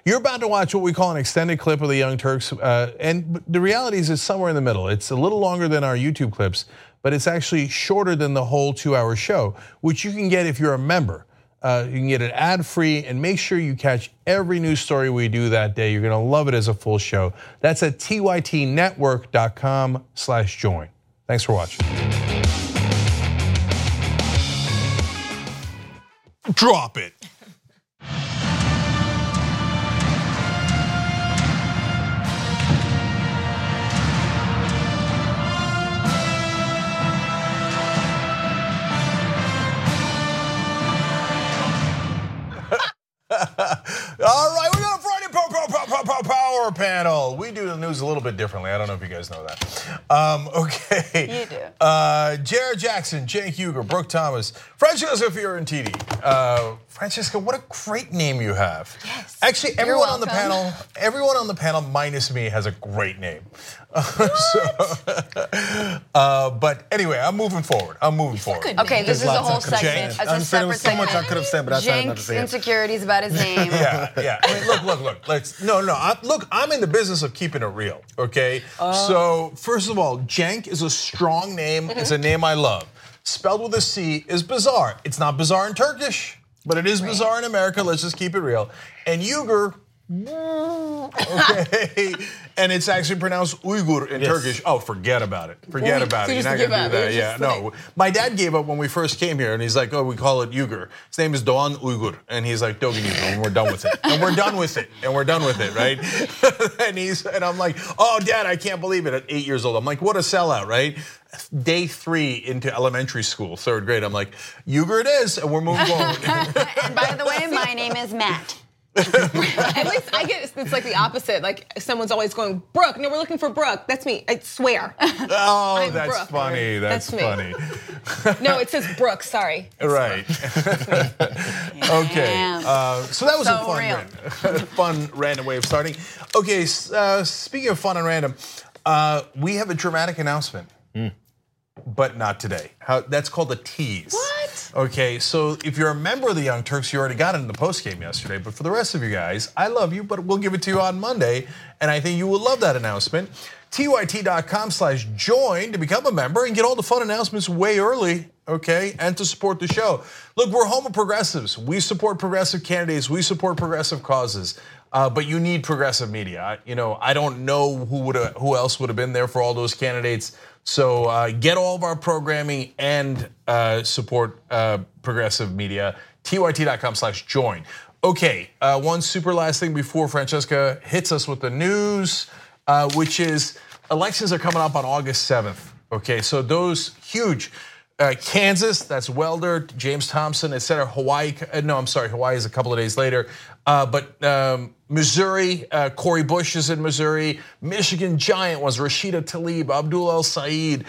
You're about to watch what we call an extended clip of the Young Turks, and the reality is it's somewhere in the middle. It's a little longer than our YouTube clips, but it's actually shorter than the whole 2-hour show, which you can get if you're a member. You can get it ad-free, and make sure you catch every news story we do that day. You're gonna love it as a full show. That's at tytnetwork.com/join. Thanks for watching. Drop it. All right, we got a Friday power panel. We do the news a little bit differently. I don't know if you guys know that. Okay. You do. Jared Jackson, Cenk Uygur, Brooke Thomas, Francesca Fiorentini. Francesca, what a great name you have. Yes. Actually, everyone on the panel minus me has a great name. But anyway, I'm moving forward. Okay, this is a whole segment. As a separate so much I could have said, but I decided not to say it. Cenk's insecurities about his name. Yeah. I mean, look. Look, I'm in the business of keeping it real. Okay. So first of all, Cenk is a strong name. It's a name I love. Spelled with a C is bizarre. It's not bizarre in Turkish, but it is bizarre in America. Let's just keep it real. And Uygur. Okay, and it's actually pronounced Uyghur in Turkish. Oh, forget about it. Forget about it. You're not gonna do that. Yeah, no. My dad gave up when we first came here, and he's like, "Oh, we call it Uyghur." His name is Doğan Uygur, and he's like, "Dogan Uyghur," and we're done with it. And we're done with it, right? and I'm like, "Oh, Dad, I can't believe it." At 8 years old, I'm like, "What a sellout," right? Day 3 into elementary school, 3rd grade, I'm like, Uyghur it is, and we're moving forward. And by the way, my name is Matt. At least I get it's like the opposite. Like someone's always going, Brooke. No, we're looking for Brooke. That's me. I swear. Oh, that's Brooke. funny. That's funny. No, it says Brooke. Sorry. Right. Okay. So that was a fun random way of starting. Okay. Speaking of fun and random, we have a dramatic announcement. But not today. That's called a tease. What? Okay, so if you're a member of the Young Turks, you already got it in the postgame yesterday. But for the rest of you guys, I love you, but we'll give it to you on Monday. And I think you will love that announcement. tyt.com/join to become a member and get all the fun announcements way early, okay? And to support the show. Look, we're home of progressives. We support progressive candidates. We support progressive causes. But you need progressive media. I don't know who else would have been there for all those candidates. So get all of our programming and support progressive media. tyt.com/join. Okay, one super last thing before Francesca hits us with the news, which is elections are coming up on August 7th. Okay, so those huge. Kansas, that's Welder, James Thompson, et cetera. Hawaii is a couple of days later. But Missouri, Cori Bush is in Missouri. Michigan giant was Rashida Tlaib, Abdul El Sayed.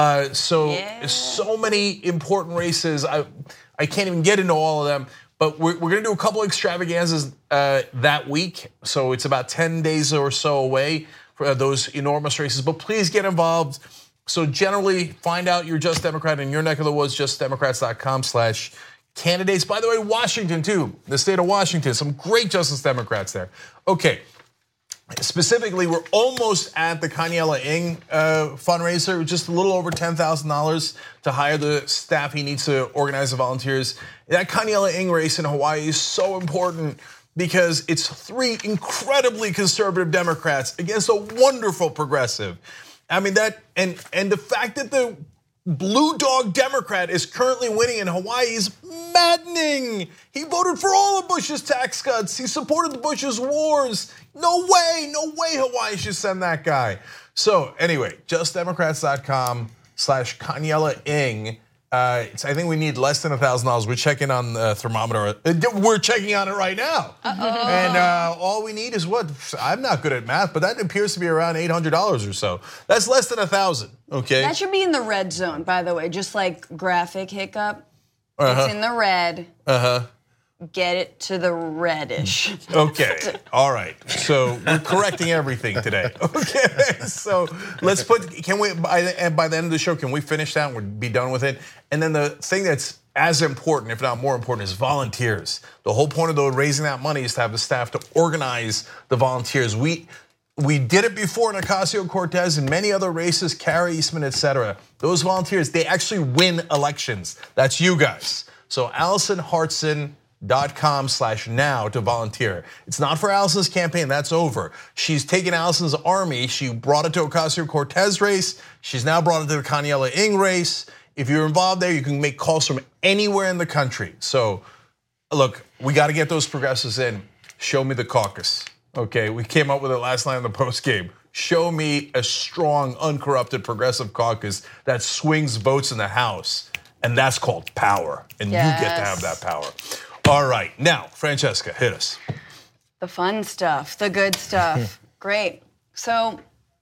So many important races. I can't even get into all of them. But we're gonna do a couple extravaganzas that week. So it's about 10 days or so away for those enormous races. But please get involved. So generally, find out your Just Democrat in your neck of the woods, justdemocrats.com/candidates. By the way, Washington too, the state of Washington, some great Justice Democrats there. Okay, specifically, we're almost at the Kanyela Ng fundraiser, just a little over $10,000 to hire the staff he needs to organize the volunteers. That Kanyela Ng race in Hawaii is so important because it's 3 incredibly conservative Democrats against a wonderful progressive. I mean that, and the fact that the blue dog Democrat is currently winning in Hawaii is maddening. He voted for all of Bush's tax cuts. He supported the Bush's wars. No way Hawaii should send that guy. So anyway, justdemocrats.com/Kanyela Ng. I think we need less than $1,000. We're checking on the thermometer. We're checking on it right now. And all we need is what? I'm not good at math, but that appears to be around $800 or so. That's less than 1,000, okay? That should be in the red zone, by the way, just like graphic hiccup. It's in the red. Get it to the reddish. Okay, all right. So we're correcting everything today. Okay, so let's by the end of the show, can we finish that and we'll be done with it? And then the thing that's as important, if not more important, is volunteers. The whole point of raising that money is to have the staff to organize the volunteers. We did it before in Ocasio-Cortez and many other races, Kara Eastman, etc. Those volunteers, they actually win elections. That's you guys. So AllisonHartson.com/now to volunteer. It's not for Allison's campaign, that's over. She's taken Allison's army, she brought it to Ocasio-Cortez race, she's now brought it to the Kaniela Ng race. If you're involved there, you can make calls from anywhere in the country. So look, we gotta get those progressives in. Show me the caucus. Okay, we came up with it last night in the post game. Show me a strong, uncorrupted progressive caucus that swings votes in the House. And that's called power. And you get to have that power. All right, now, Francesca, hit us. The fun stuff, the good stuff. Great. So,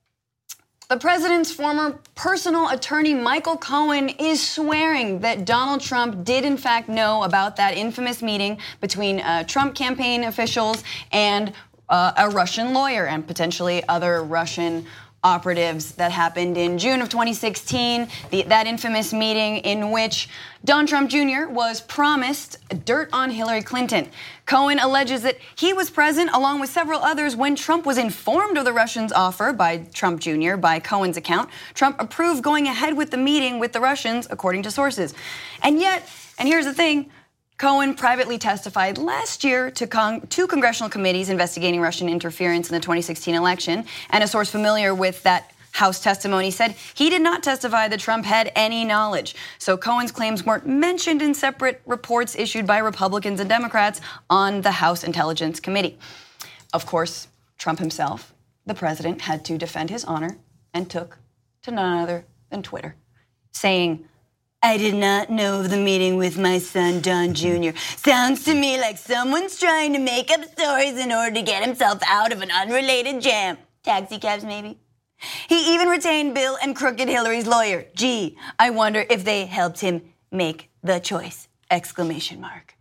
the president's former personal attorney, Michael Cohen, is swearing that Donald Trump did in fact know about that infamous meeting between Trump campaign officials and a Russian lawyer and potentially other Russian operatives that happened in June of 2016, that infamous meeting in which Don Trump Jr. was promised dirt on Hillary Clinton. Cohen alleges that he was present along with several others when Trump was informed of the Russians' offer by Trump Jr. By Cohen's account, Trump approved going ahead with the meeting with the Russians, according to sources. And yet, and here's the thing, Cohen privately testified last year to two congressional committees investigating Russian interference in the 2016 election, and a source familiar with that House testimony said he did not testify that Trump had any knowledge. So Cohen's claims weren't mentioned in separate reports issued by Republicans and Democrats on the House Intelligence Committee. Of course, Trump himself, the president, had to defend his honor and took to none other than Twitter, saying, "I did not know of the meeting with my son, Don Jr. Sounds to me like someone's trying to make up stories in order to get himself out of an unrelated jam. Taxi cabs, maybe. He even retained Bill and Crooked Hillary's lawyer. Gee, I wonder if they helped him make the choice!" Exclamation mark.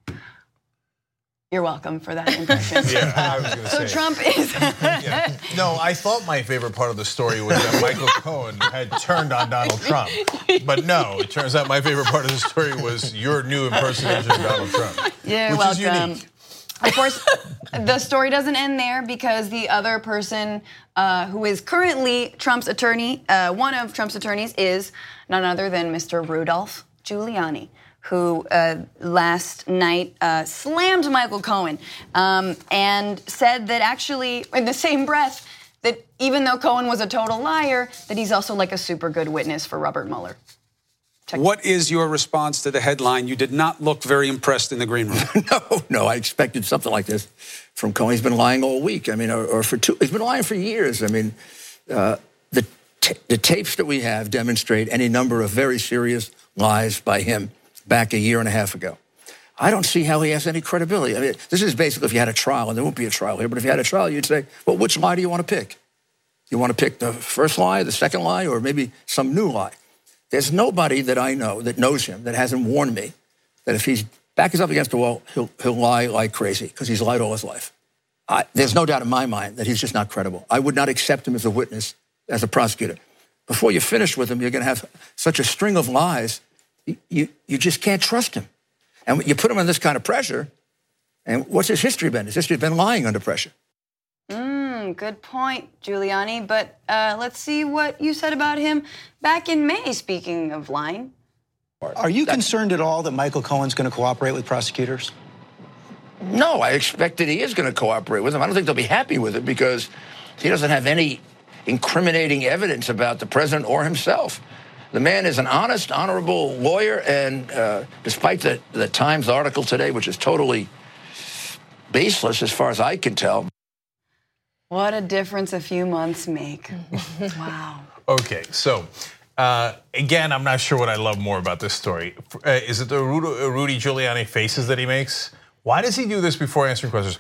You're welcome for that impression. Yeah, I was going to say. So Trump is. Yeah. No, I thought my favorite part of the story was that Michael Cohen had turned on Donald Trump. But no, it turns out my favorite part of the story was your new impersonation of Donald Trump. You're which welcome. Is unique. Of course, the story doesn't end there because the other person who is currently Trump's attorney, one of Trump's attorneys, is none other than Mr. Rudolph Giuliani, who last night slammed Michael Cohen and said that actually, in the same breath, that even though Cohen was a total liar, that he's also like a super good witness for Robert Mueller. What is your response to the headline? You did not look very impressed in the green room. No, I expected something like this from Cohen. He's been lying all week. I mean, he's been lying for years. I mean, the tapes that we have demonstrate any number of very serious lies by him back a year and a half ago. I don't see how he has any credibility. I mean, this is basically if you had a trial, and there won't be a trial here, but if you had a trial, you'd say, well, which lie do you want to pick? You want to pick the first lie, the second lie, or maybe some new lie? There's nobody that I know that knows him that hasn't warned me that if he's back up against the wall, he'll lie like crazy because he's lied all his life. There's no doubt in my mind that he's just not credible. I would not accept him as a witness, as a prosecutor. Before you're finished with him, you're going to have such a string of lies, you just can't trust him. And you put him under this kind of pressure, and what's his history been? His history has been lying under pressure. Good point, Giuliani. But let's see what you said about him back in May, speaking of lying. Are you concerned at all that Michael Cohen's going to cooperate with prosecutors? No, I expect that he is going to cooperate with them. I don't think they'll be happy with it because he doesn't have any incriminating evidence about the president or himself. The man is an honest, honorable lawyer, and despite the Times article today, which is totally baseless as far as I can tell. What a difference a few months make. Wow. Okay, so again, I'm not sure what I love more about this story. Is it the Rudy Giuliani faces that he makes? Why does he do this before answering questions?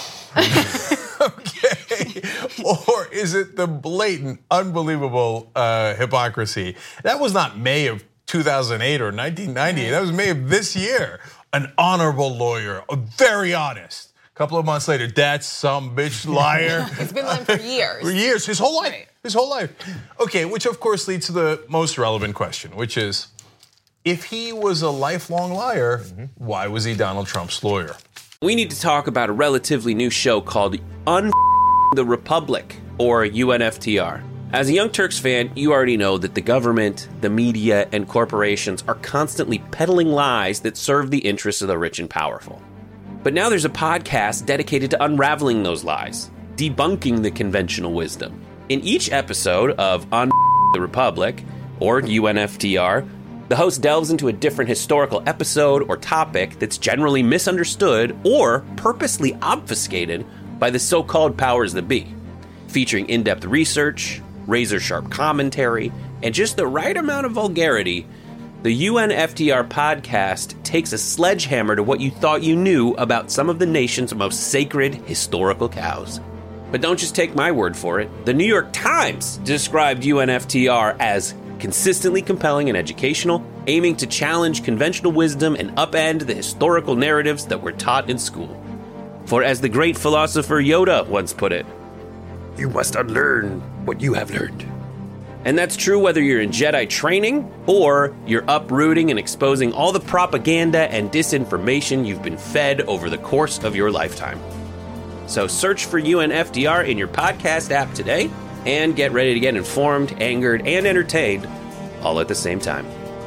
Okay, or is it the blatant, unbelievable hypocrisy? That was not May of 2008 or 1998. That was May of this year. An honorable lawyer, very honest. A couple of months later, that's some bitch liar. It's been lying for years. For years, his whole life. Right. His whole life. Okay, which of course leads to the most relevant question, which is, if he was a lifelong liar, why was he Donald Trump's lawyer? We need to talk about a relatively new show called the Republic, or UNFTR. As a Young Turks fan, you already know that the government, the media, and corporations are constantly peddling lies that serve the interests of the rich and powerful. But now there's a podcast dedicated to unraveling those lies, debunking the conventional wisdom. In each episode of the Republic, or UNFTR, the host delves into a different historical episode or topic that's generally misunderstood or purposely obfuscated by the so-called powers that be, featuring in-depth research, razor-sharp commentary, and just the right amount of vulgarity. The UNFTR podcast takes a sledgehammer to what you thought you knew about some of the nation's most sacred historical cows. But don't just take my word for it. The New York Times described UNFTR as consistently compelling and educational, aiming to challenge conventional wisdom and upend the historical narratives that were taught in school. For as the great philosopher Yoda once put it, you must unlearn what you have learned. And that's true whether you're in Jedi training or you're uprooting and exposing all the propaganda and disinformation you've been fed over the course of your lifetime. So search for UNFTR in your podcast app today and get ready to get informed, angered, and entertained all at the same time.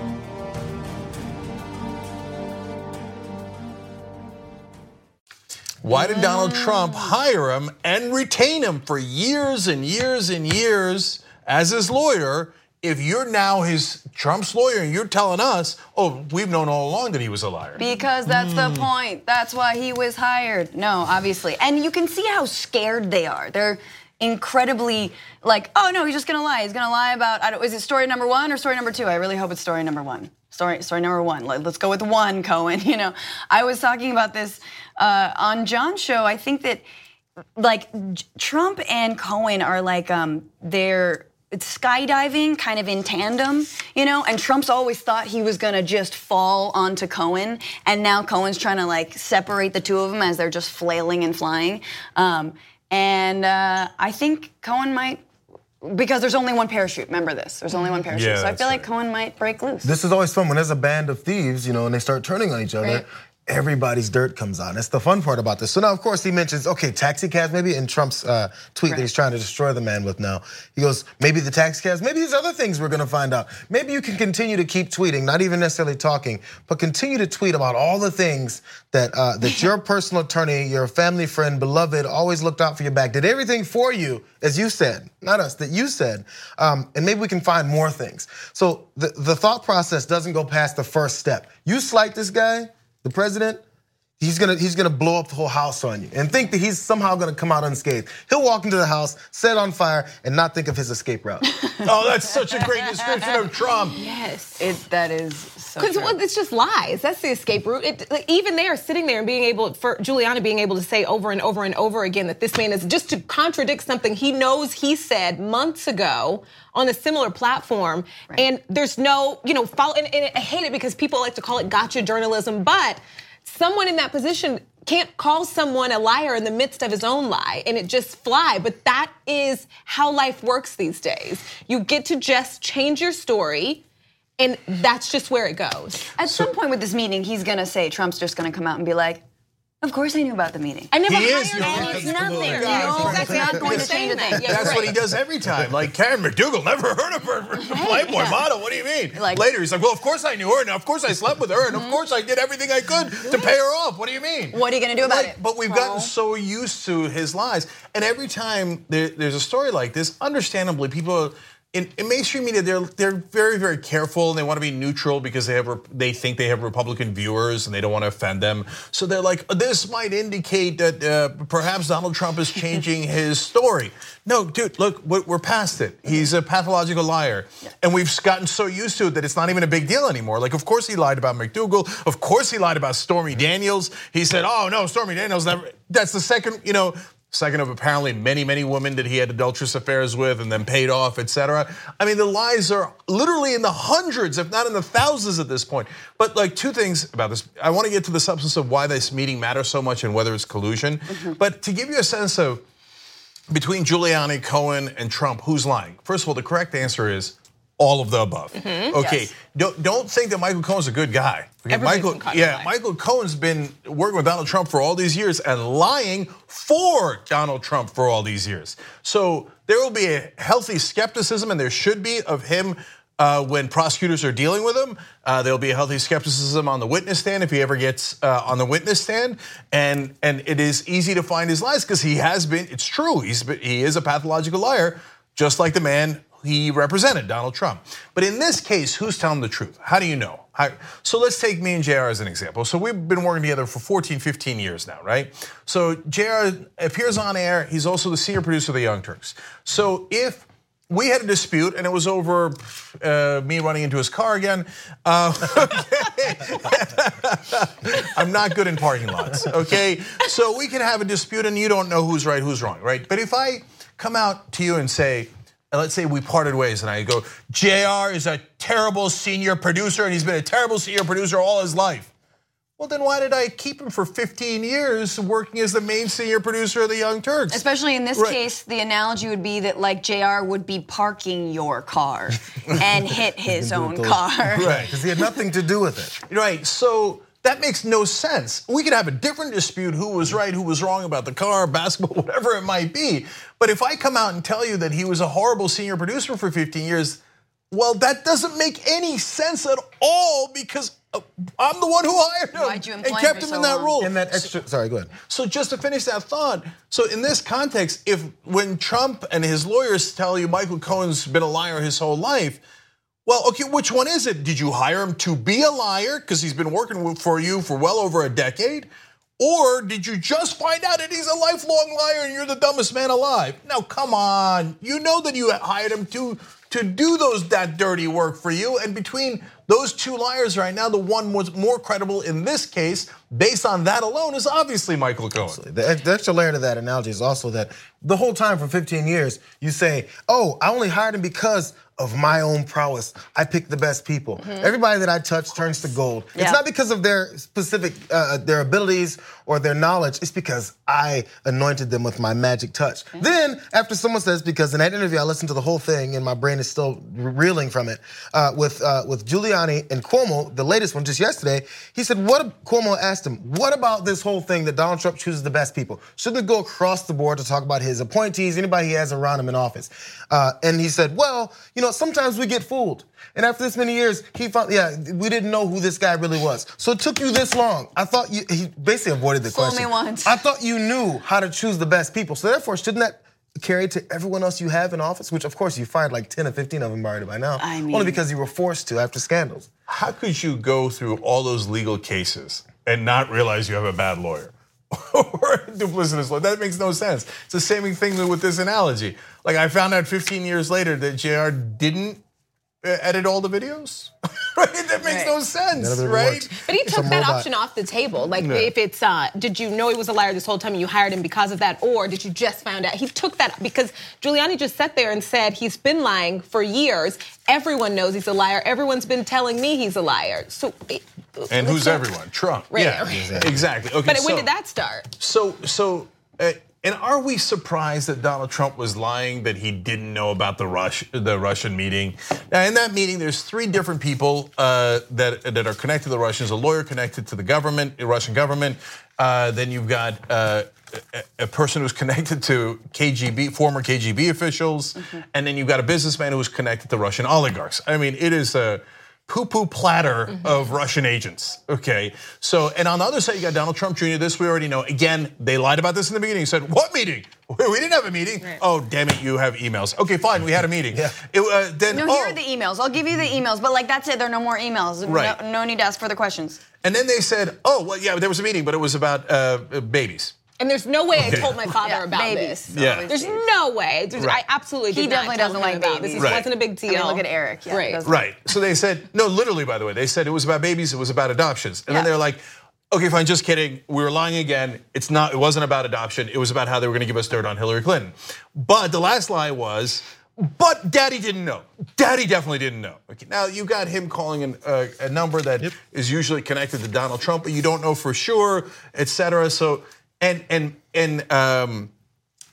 Why did Donald Trump hire him and retain him for years and years and years as his lawyer if you're now Trump's lawyer and you're telling us, oh, we've known all along that he was a liar? Because that's the point. That's why he was hired. No, obviously. And you can see how scared they are. They're incredibly like, oh no, he's just gonna lie. He's gonna lie about, is it story number 1 or story number 2? I really hope it's story number 1. Story number 1. Let's go with 1, Cohen. You know, I was talking about this on John's show. I think that like Trump and Cohen are like they're skydiving kind of in tandem, you know, and Trump's always thought he was gonna just fall onto Cohen, and now Cohen's trying to like separate the two of them as they're just flailing and flying. And I think Cohen might, because there's only one parachute. Remember this, there's only one parachute. Yeah, so I feel like Cohen might break loose. This is always fun when there's a band of thieves, you know, and they start turning on each other. Right. Everybody's dirt comes out. That's the fun part about this. So now, of course, he mentions, okay, taxi cabs, maybe in Trump's tweet that he's trying to destroy the man with now. He goes, maybe the taxi cabs, maybe there's other things we're gonna find out. Maybe you can continue to keep tweeting, not even necessarily talking, but continue to tweet about all the things that that your personal attorney, your family friend, beloved, always looked out for your back, did everything for you, as you said, not us, that you said, and maybe we can find more things. So the thought process doesn't go past the first step. You slight this guy, the president, he's gonna blow up the whole house on you and think that he's somehow gonna come out unscathed. He'll walk into the house, set it on fire, and not think of his escape route. Oh, that's such a great description of Trump. Yes. That is so Because true. it's just lies. That's the escape route. Like, even they are sitting there and being able, for Giuliani being able to say over and over and over again that this man is just to contradict something he knows he said months ago on a similar platform. Right. And there's no, follow. And I hate it because people like to call it gotcha journalism, but someone in that position can't call someone a liar in the midst of his own lie and it just fly. But that is how life works these days. You get to just change your story, and that's just where it goes. At some point with this meeting, he's gonna say, Trump's just gonna come out and be like, of course I knew about the meeting. I never He is, hired you're It's right. nothing. Yeah, No, exactly. that's not going to change a thing. Yeah, That's right. what he does every time. Like, Karen McDougal, never heard of her. Playboy Yeah. model, what do you mean? Like- Later, he's like, well, of course I knew her, and of course I slept with her, and of course I did everything I could to pay her off. What do you mean? What are you gonna do about it? But we've gotten so used to his lies. And every time there's a story like this, understandably, people in mainstream media, they're very, very careful, and they want to be neutral because they think they have Republican viewers and they don't want to offend them. So they're like, this might indicate that perhaps Donald Trump is changing his story. No, dude, look, we're past it. He's a pathological liar. And we've gotten so used to it that it's not even a big deal anymore. Like, of course he lied about McDougal. Of course he lied about Stormy Daniels. He said, oh no, Stormy Daniels never, that's the second of apparently many, many women that he had adulterous affairs with and then paid off, etc. I mean, the lies are literally in the hundreds, if not in the thousands at this point. But like, two things about this. I want to get to the substance of why this meeting matters so much and whether it's collusion. But to give you a sense of between Giuliani, Cohen, and Trump, who's lying? First of all, the correct answer is all of the above. Okay, Yes. don't think that Michael Cohen's a good guy. Okay, Michael Cohen's been working with Donald Trump for all these years and lying for Donald Trump for all these years. So there will be a healthy skepticism, and there should be, of him when prosecutors are dealing with him. There'll be a healthy skepticism on the witness stand if he ever gets on the witness stand, and it is easy to find his lies because he has been. It's true. He is a pathological liar, just like the man he represented, Donald Trump. But in this case, who's telling the truth? How do you know? So let's take me and JR as an example. So we've been working together for 14, 15 years now, right? So JR appears on air. He's also the senior producer of the Young Turks. So if we had a dispute and it was over me running into his car again. I'm not good in parking lots, okay? So we can have a dispute and you don't know who's right, who's wrong, right? But if I come out to you and say, let's say we parted ways and I go, JR is a terrible senior producer and he's been a terrible senior producer all his life. Well, then why did I keep him for 15 years working as the main senior producer of the Young Turks? Especially in this case, the analogy would be that like JR would be parking your car and hit his own car. Right, because he had nothing to do with it. Right, so that makes no sense. We could have a different dispute, who was right, who was wrong about the car, basketball, whatever it might be. But if I come out and tell you that he was a horrible senior producer for 15 years, well, that doesn't make any sense at all because I'm the one who hired him Why'd you and employ kept him him for in so that long? role. And that extra, sorry, go ahead. So just to finish that thought, so in this context, when Trump and his lawyers tell you Michael Cohen's been a liar his whole life, well, okay, which one is it? Did you hire him to be a liar because he's been working for you for well over a decade? Or did you just find out that he's a lifelong liar and you're the dumbest man alive? Now, come on. You know that you hired him to do that dirty work for you. And between those two liars right now, the one was more credible in this case, based on that alone, is obviously Michael Cohen. Absolutely. The extra layer to that analogy is also that the whole time for 15 years, you say, oh, I only hired him because of my own prowess. I picked the best people. Everybody that I touch turns to gold. Yeah. It's not because of their specific, their abilities or their knowledge. It's because I anointed them with my magic touch. Then, after someone says, because in that interview, I listened to the whole thing and my brain is still reeling from it, with Giuliani and Cuomo, the latest one just yesterday, he said, Cuomo asked him, what about this whole thing that Donald Trump chooses the best people? Shouldn't it go across the board to talk about his appointees, anybody he has around him in office? And he said, well, sometimes we get fooled. And after this many years, he found, we didn't know who this guy really was. So it took you this long. I thought he basically avoided the question. Fool me once. I thought you knew how to choose the best people. So therefore, shouldn't that carry to everyone else you have in office? Which of course you fired like 10 or 15 of them already by now. Only because you were forced to after scandals. How could you go through all those legal cases and not realize you have a bad lawyer? Or a duplicitous lawyer? That makes no sense. It's the same thing with this analogy. Like I found out 15 years later that JR didn't edit all the videos. Right? That makes no sense, right? But he took that option off the table. Like if it's, did you know he was a liar this whole time and you hired him because of that? Or did you just find out? He took that because Giuliani just sat there and said he's been lying for years. Everyone knows he's a liar. Everyone's been telling me he's a liar. So. And who's everyone? Trump. Right. Yeah, exactly. Okay, but when did that start? And are we surprised that Donald Trump was lying that he didn't know about the Russian meeting? Now, in that meeting, there's 3 different people that are connected to the Russians. A lawyer connected to the government, the Russian government. Then you've got a person who's connected to KGB, former KGB officials, and then you've got a businessman who's connected to Russian oligarchs. I mean, it is a poo-poo platter of Russian agents, okay? So, and on the other side, you got Donald Trump Jr., this we already know. Again, they lied about this in the beginning. He said, what meeting? We didn't have a meeting. Right. Oh, damn it, you have emails. Okay, fine, we had a meeting. Here are the emails. I'll give you the emails, but like that's it, there are no more emails. Right. No need to ask further questions. And then they said, oh, well, yeah, there was a meeting, but it was about babies. And there's no way I told my father about babies. this. Yeah. There's no way. I absolutely did not tell him about this. It wasn't a big deal. I mean, look at Eric. Yeah, right. So they said, no, literally, by the way, they said it was about babies, it was about adoptions. And then they're like, okay, fine, just kidding. We were lying again. It wasn't about adoption. It was about how they were gonna give us dirt on Hillary Clinton. But the last lie was, but Daddy didn't know. Daddy definitely didn't know. Okay, now you got him calling a number that is usually connected to Donald Trump, but you don't know for sure, et cetera. So,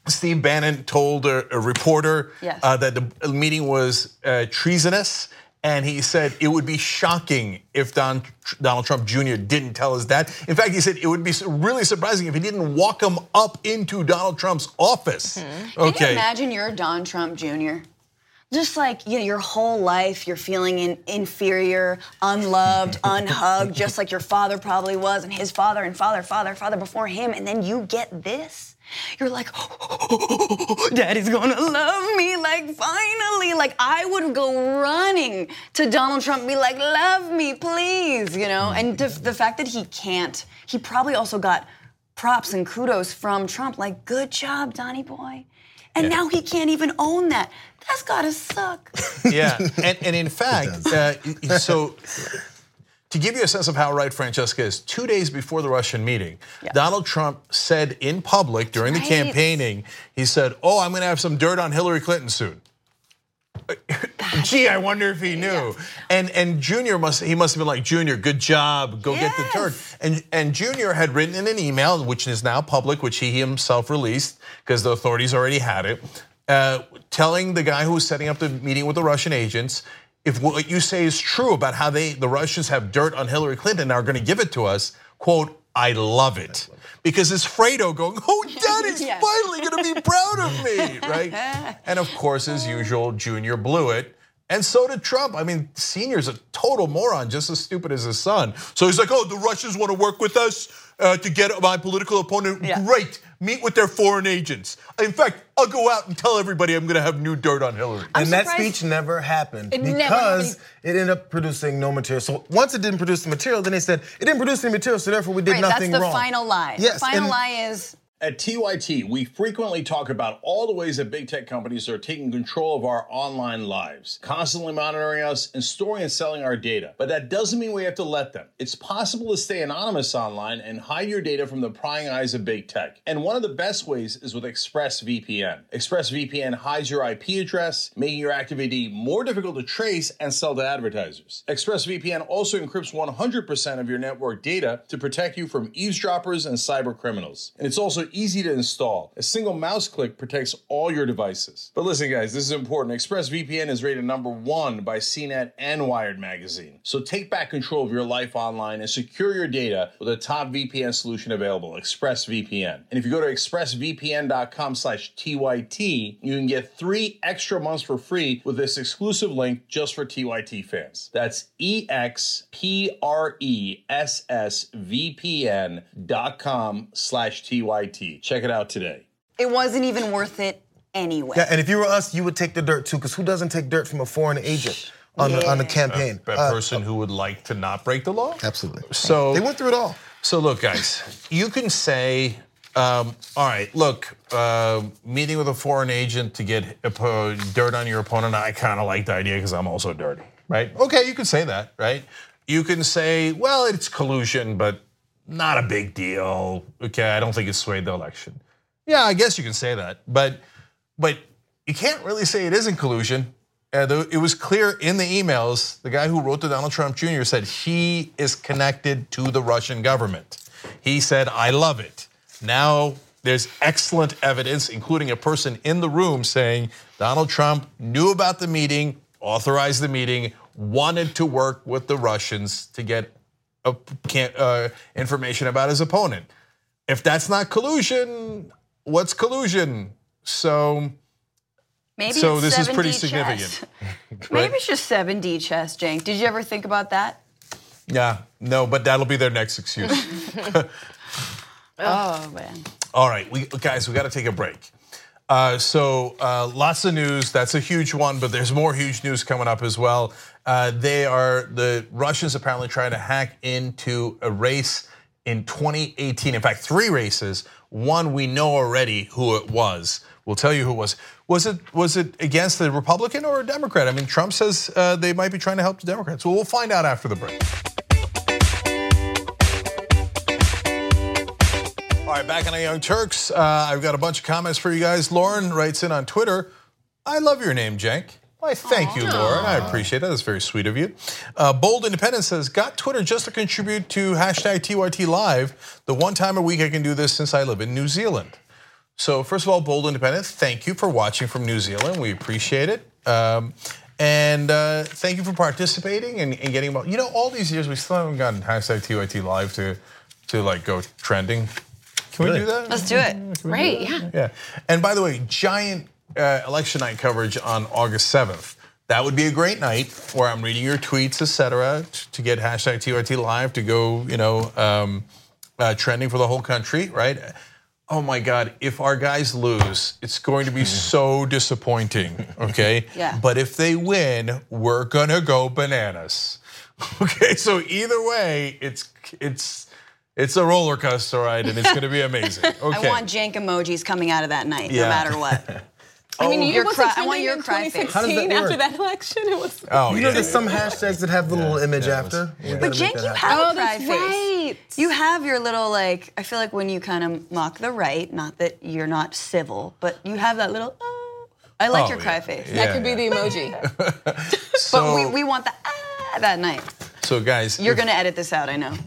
Steve Bannon told a reporter Yes. That the meeting was treasonous. And he said it would be shocking if Donald Trump Jr. didn't tell us that. In fact, he said it would be really surprising if he didn't walk him up into Donald Trump's office. Can you imagine you're Don Trump Jr.? Just like your whole life, you're feeling inferior, unloved, unhugged, just like your father probably was, and his father and father before him, and then you get this. You're like, oh, Daddy's gonna love me, like finally. Like I would go running to Donald Trump and be like, love me, please, And the fact that he can't, he probably also got props and kudos from Trump, like, good job, Donnie boy. And now he can't even own that. That's gotta suck. Yeah, and in fact, so to give you a sense of how right Francesca is, 2 days before the Russian meeting, Donald Trump said in public during the campaigning, he said, "Oh, I'm going to have some dirt on Hillary Clinton soon." Gee, I wonder if he knew. And Junior must have been like, Junior, good job, go get the dirt. And Junior had written in an email, which is now public, which he himself released because the authorities already had it, telling the guy who was setting up the meeting with the Russian agents, if what you say is true about how the Russians have dirt on Hillary Clinton and are going to give it to us, quote, I love it. Because it's Fredo going, oh, Daddy's finally going to be proud of me, right? And of course, as usual, Junior blew it. And so did Trump. I mean, Senior's a total moron, just as stupid as his son. So he's like, oh, the Russians want to work with us to get my political opponent. Great, meet with their foreign agents. In fact, I'll go out and tell everybody I'm going to have new dirt on Hillary. And that speech never happened because it ended up producing no material. So once it didn't produce the material, then they said it didn't produce any material, so therefore we did nothing wrong. That's the final lie. Yes, the final lie is... At TYT, we frequently talk about all the ways that big tech companies are taking control of our online lives, constantly monitoring us and storing and selling our data. But that doesn't mean we have to let them. It's possible to stay anonymous online and hide your data from the prying eyes of big tech. And one of the best ways is with ExpressVPN. ExpressVPN hides your IP address, making your ActiveAD more difficult to trace and sell to advertisers. ExpressVPN also encrypts 100% of your network data to protect you from eavesdroppers and cyber criminals. And it's also easy to install. A single mouse click protects all your devices. But listen, guys, this is important. ExpressVPN is rated #1 by CNET and Wired magazine. So take back control of your life online and secure your data with a top VPN solution available, ExpressVPN. And if you go to expressvpn.com/TYT, you can get 3 extra months for free with this exclusive link just for TYT fans. That's expressvpn.com/TYT. Check it out today. It wasn't even worth it anyway. Yeah, and if you were us, you would take the dirt too, because who doesn't take dirt from a foreign agent on the campaign? A person who would like to not break the law? Absolutely. So they went through it all. So look, guys, you can say, all right, look, meeting with a foreign agent to get dirt on your opponent, I kind of like the idea because I'm also dirty, right? Okay, you can say that, right? You can say, well, it's collusion, but not a big deal. Okay, I don't think it swayed the election. Yeah, I guess you can say that, but you can't really say it isn't collusion. It was clear in the emails, the guy who wrote to Donald Trump Jr. said he is connected to the Russian government. He said, I love it. Now there's excellent evidence, including a person in the room saying Donald Trump knew about the meeting, authorized the meeting, wanted to work with the Russians to get information about his opponent. If that's not collusion, what's collusion? So maybe this is pretty significant. Maybe it's just 7D chess, Cenk. Did you ever think about that? Yeah, no, but that'll be their next excuse. Oh, man. All right, guys, we got to take a break. Lots of news. That's a huge one, but there's more huge news coming up as well. The Russians apparently trying to hack into a race in 2018. In fact, 3 races. One we know already who it was. We'll tell you who it was. Was it against the Republican or a Democrat? I mean, Trump says they might be trying to help the Democrats. Well, we'll find out after the break. All right, back on the Young Turks. I've got a bunch of comments for you guys. Lauren writes in on Twitter, I love your name, Cenk. Why, thank you, Lauren. I appreciate that. That's very sweet of you. Bold Independent says, got Twitter just to contribute to #TYT Live. The one time a week I can do this since I live in New Zealand. So first of all, Bold Independent, thank you for watching from New Zealand. We appreciate it. And thank you for participating and getting involved. You know, all these years we still haven't gotten hashtag TYT Live to like go trending. Can we do that? Let's do it. Right, yeah. Yeah. And by the way, giant election night coverage on August 7th. That would be a great night where I'm reading your tweets, etc., to get hashtag TYT Live to go, trending for the whole country, right? Oh my God, if our guys lose, it's going to be so disappointing, okay? Yeah. But if they win, we're gonna go bananas. Okay, so either way, it's a roller coaster ride and it's gonna be amazing. Okay. I want jank emojis coming out of that night, Yeah. no matter what. I mean, you I want your cry face. How does that 2016 after work? that election. It was. There's some hashtags that have the little image after. We gotta But make Jank, that you happen. have a cry that's face. right. You have your little like. I feel like when you kind of mock the right, not that you're not civil, but you have that little. I like your cry face. Yeah. That could be the emoji. So, But we want the that night. so guys, You're gonna edit this out, I know.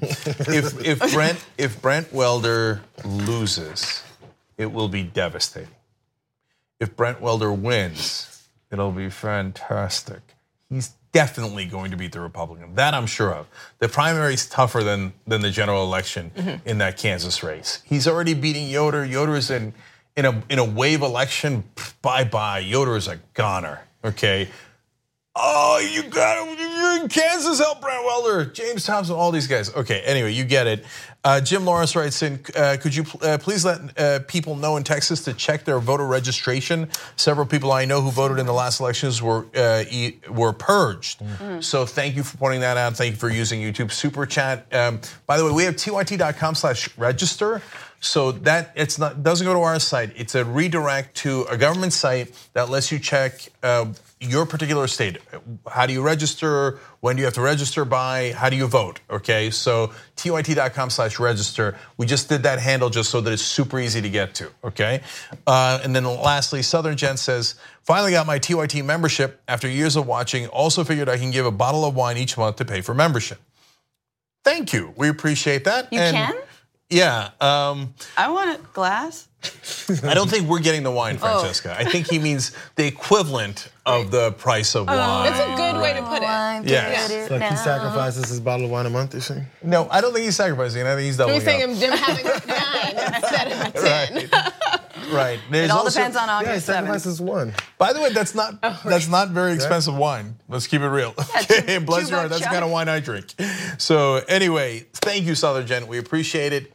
if Brent Welder loses, it will be devastating. If Brent Welder wins, it'll be fantastic. He's definitely going to beat the Republican. That I'm sure of. The primary is tougher than the general election in that Kansas race. He's already beating Yoder. Yoder is in a wave election. Bye-bye. Yoder is a goner, okay? Oh, you got him. You're in Kansas, help Brent Welder. James Thompson, all these guys. Okay, anyway, you get it. Jim Lawrence writes in, could you please let people know in Texas to check their voter registration? Several people I know who voted in the last elections were purged. So thank you for pointing that out. Thank you for using YouTube Super Chat. By the way, we have tyt.com/register. So that doesn't go to our site. It's a redirect to a government site that lets you check your particular state. How do you register? When do you have to register by? How do you vote? Okay, so tyt.com/register. We just did that handle just so that it's super easy to get to, okay? And then lastly, Southern Gent says, finally got my TYT membership after years of watching. Also figured I can give a bottle of wine each month to pay for membership. Thank you, we appreciate that. You can? Yeah. I want a glass. I don't think we're getting the wine, Francesca. I think he means the equivalent of the price of wine. That's a good way to put it. Yes. It's like he sacrifices his bottle of wine a month, you see? No, I don't think he's sacrificing. I think he's doubling You're saying up. him having 9 instead of a 10. Right. It all depends on Yeah, he August 7th. sacrifices one. By the way, that's not very expensive wine. Let's keep it real. Okay, bless your heart. That's the kind of wine I drink. So anyway, thank you, Southern Gent. We appreciate it.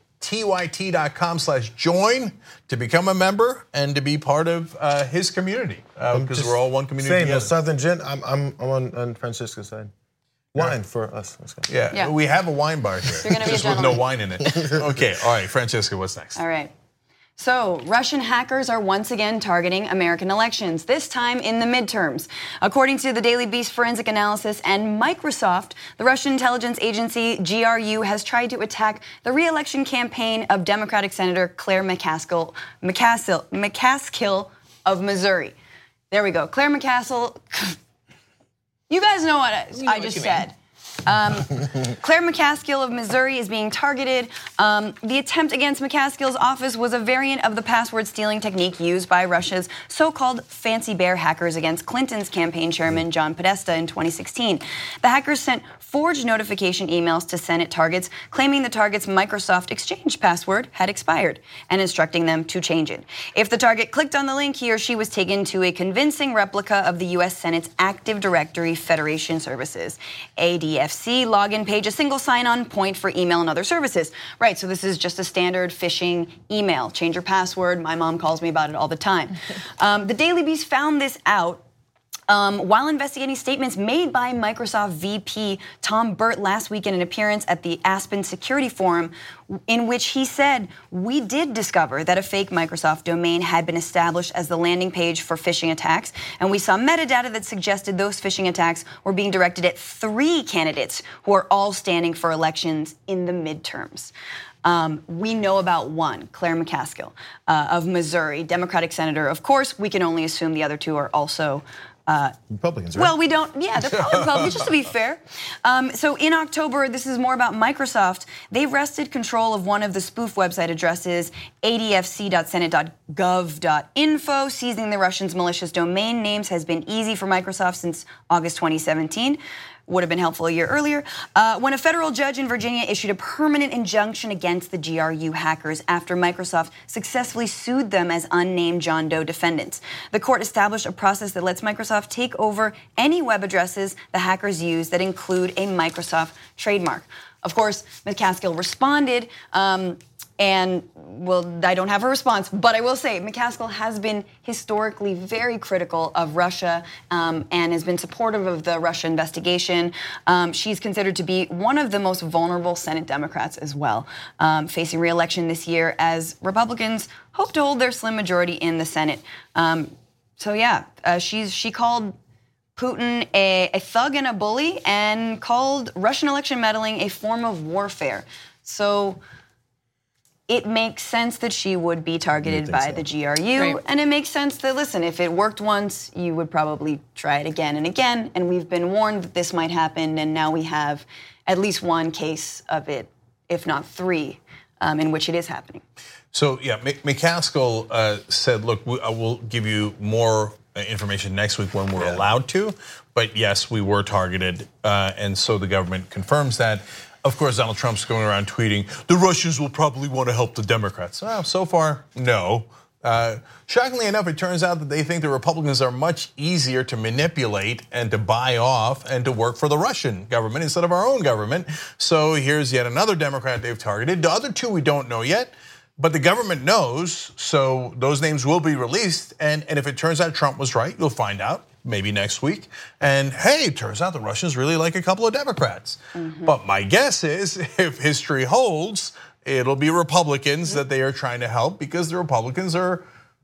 tyt.com/join to become a member and to be part of his community because we're all one community Same, together. Southern Gent, I'm on Francisco's side. Wine for us. Let's go. Yeah, we have a wine bar here. You're gonna be a just with no gentleman. wine in it. Okay, all right, Francesca, what's next? All right. So, Russian hackers are once again targeting American elections, this time in the midterms. According to the Daily Beast Forensic Analysis and Microsoft, the Russian intelligence agency GRU has tried to attack the re-election campaign of Democratic Senator Claire McCaskill of Missouri. There we go. Claire McCaskill. You guys know what I just said. Claire McCaskill of Missouri is being targeted. The attempt against McCaskill's office was a variant of the password stealing technique used by Russia's so-called Fancy Bear hackers against Clinton's campaign chairman John Podesta in 2016. The hackers sent forged notification emails to Senate targets claiming the target's Microsoft Exchange password had expired and instructing them to change it. If the target clicked on the link, he or she was taken to a convincing replica of the U.S. Senate's Active Directory Federation Services, ADFC login page, a single sign-on point for email and other services. Right, so this is just a standard phishing email. Change your password. My mom calls me about it all the time. The Daily Beast found this out while investigating statements made by Microsoft VP Tom Burt last week in an appearance at the Aspen Security Forum, in which he said, we did discover that a fake Microsoft domain had been established as the landing page for phishing attacks, and we saw metadata that suggested those phishing attacks were being directed at 3 candidates who are all standing for elections in the midterms. We know about one, Claire McCaskill of Missouri, Democratic senator. Of course, we can only assume the other 2 are also Republicans, right? Well, we don't. Yeah, they're probably Republicans, just to be fair. So in October, this is more about Microsoft. They wrested control of one of the spoof website addresses, adfc.senate.gov.info. Seizing the Russians' malicious domain names has been easy for Microsoft since August 2017. Would have been helpful a year earlier, when a federal judge in Virginia issued a permanent injunction against the GRU hackers after Microsoft successfully sued them as unnamed John Doe defendants. The court established a process that lets Microsoft take over any web addresses the hackers use that include a Microsoft trademark. Of course, McCaskill responded, and well, I don't have a response, but I will say McCaskill has been historically very critical of Russia and has been supportive of the Russia investigation. She's considered to be one of the most vulnerable Senate Democrats as well, facing re-election this year as Republicans hope to hold their slim majority in the Senate. She called Putin a thug and a bully and called Russian election meddling a form of warfare. So it makes sense that she would be targeted by the GRU, right. And it makes sense that, listen, if it worked once, you would probably try it again and again, and we've been warned that this might happen, and now we have at least one case of it, if not three, in which it is happening. So, yeah, McCaskill said, look, we'll give you more information next week when we're allowed to, but yes, we were targeted, and so the government confirms that. Of course, Donald Trump's going around tweeting, the Russians will probably want to help the Democrats. Well, so far, no. Shockingly enough, it turns out that they think the Republicans are much easier to manipulate and to buy off and to work for the Russian government instead of our own government. So here's yet another Democrat they've targeted. The other two we don't know yet, but the government knows, so those names will be released. And if it turns out Trump was right, you'll find out. Maybe next week. And hey, it turns out the Russians really like a couple of Democrats. But my guess is if history holds, it'll be Republicans that they are trying to help because the Republicans are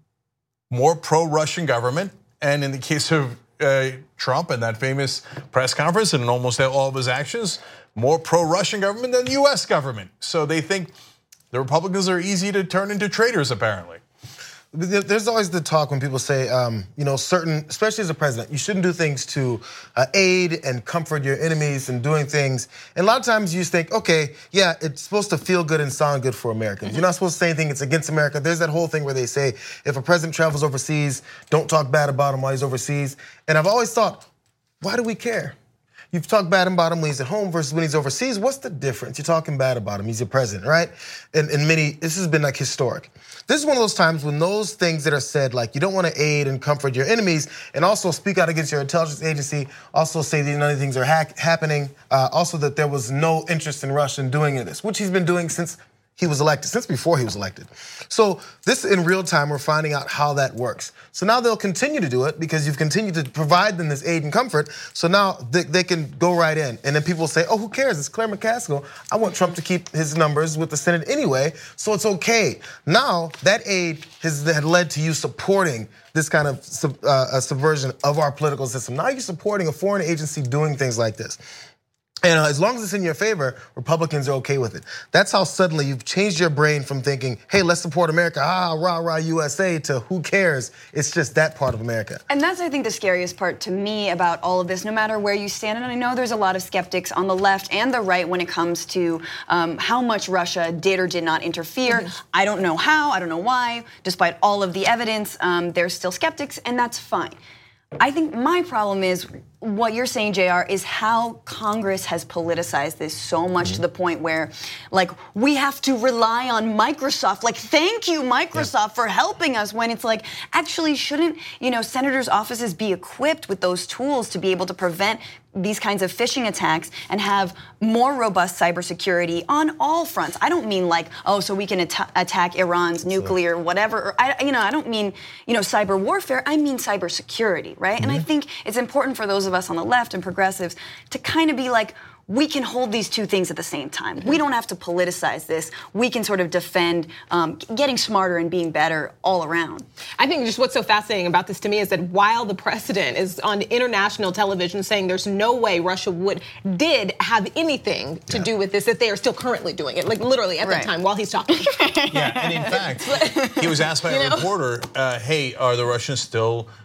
more pro-Russian government. And in the case of Trump and that famous press conference and in almost all of his actions, more pro-Russian government than the US government. So they think the Republicans are easy to turn into traitors, apparently. There's always the talk when people say, certain, especially as a president, you shouldn't do things to aid and comfort your enemies and doing things. And a lot of times you just think, okay, yeah, it's supposed to feel good and sound good for Americans. You're not supposed to say anything, it's against America. There's that whole thing where they say, if a president travels overseas, don't talk bad about him while he's overseas. And I've always thought, why do we care? You've talked bad about him when he's at home versus when he's overseas. What's the difference? You're talking bad about him. He's your president, right? And this has been like historic. This is one of those times when those things that are said, like you don't want to aid and comfort your enemies, and also speak out against your intelligence agency, also say that none of these things are happening, also that there was no interest in Russia in doing this, which he's been doing since he was elected, since before he was elected. So this in real time, we're finding out how that works. So now they'll continue to do it because you've continued to provide them this aid and comfort. So now they can go right in. And then people say, oh, who cares? It's Claire McCaskill. I want Trump to keep his numbers with the Senate anyway, so it's okay. Now that aid has led to you supporting this kind of a subversion of our political system. Now you're supporting a foreign agency doing things like this. And as long as it's in your favor, Republicans are okay with it. That's how suddenly you've changed your brain from thinking, hey, let's support America, rah, rah, USA, to who cares? It's just that part of America. And that's, I think, the scariest part to me about all of this, no matter where you stand. And I know there's a lot of skeptics on the left and the right when it comes to how much Russia did or did not interfere. I don't know how, I don't know why. Despite all of the evidence, there's still skeptics, and that's fine. I think my problem is what you're saying, JR, is how Congress has politicized this so much to the point where, like, we have to rely on Microsoft. Like, thank you, Microsoft, for helping us. When it's like, actually, shouldn't senators' offices be equipped with those tools to be able to prevent these kinds of phishing attacks and have more robust cybersecurity on all fronts? I don't mean like, oh, so we can attack Iran's nuclear whatever. I don't mean cyber warfare. I mean cybersecurity, right? And I think it's important for those of us on the left and progressives to kind of be like, we can hold these two things at the same time. We don't have to politicize this. We can sort of defend getting smarter and being better all around. I think just what's so fascinating about this to me is that while the president is on international television saying there's no way Russia did have anything to do with this, that they are still currently doing it, like literally at that time while he's talking. Yeah, and in fact, he was asked by a reporter, hey, are the Russians still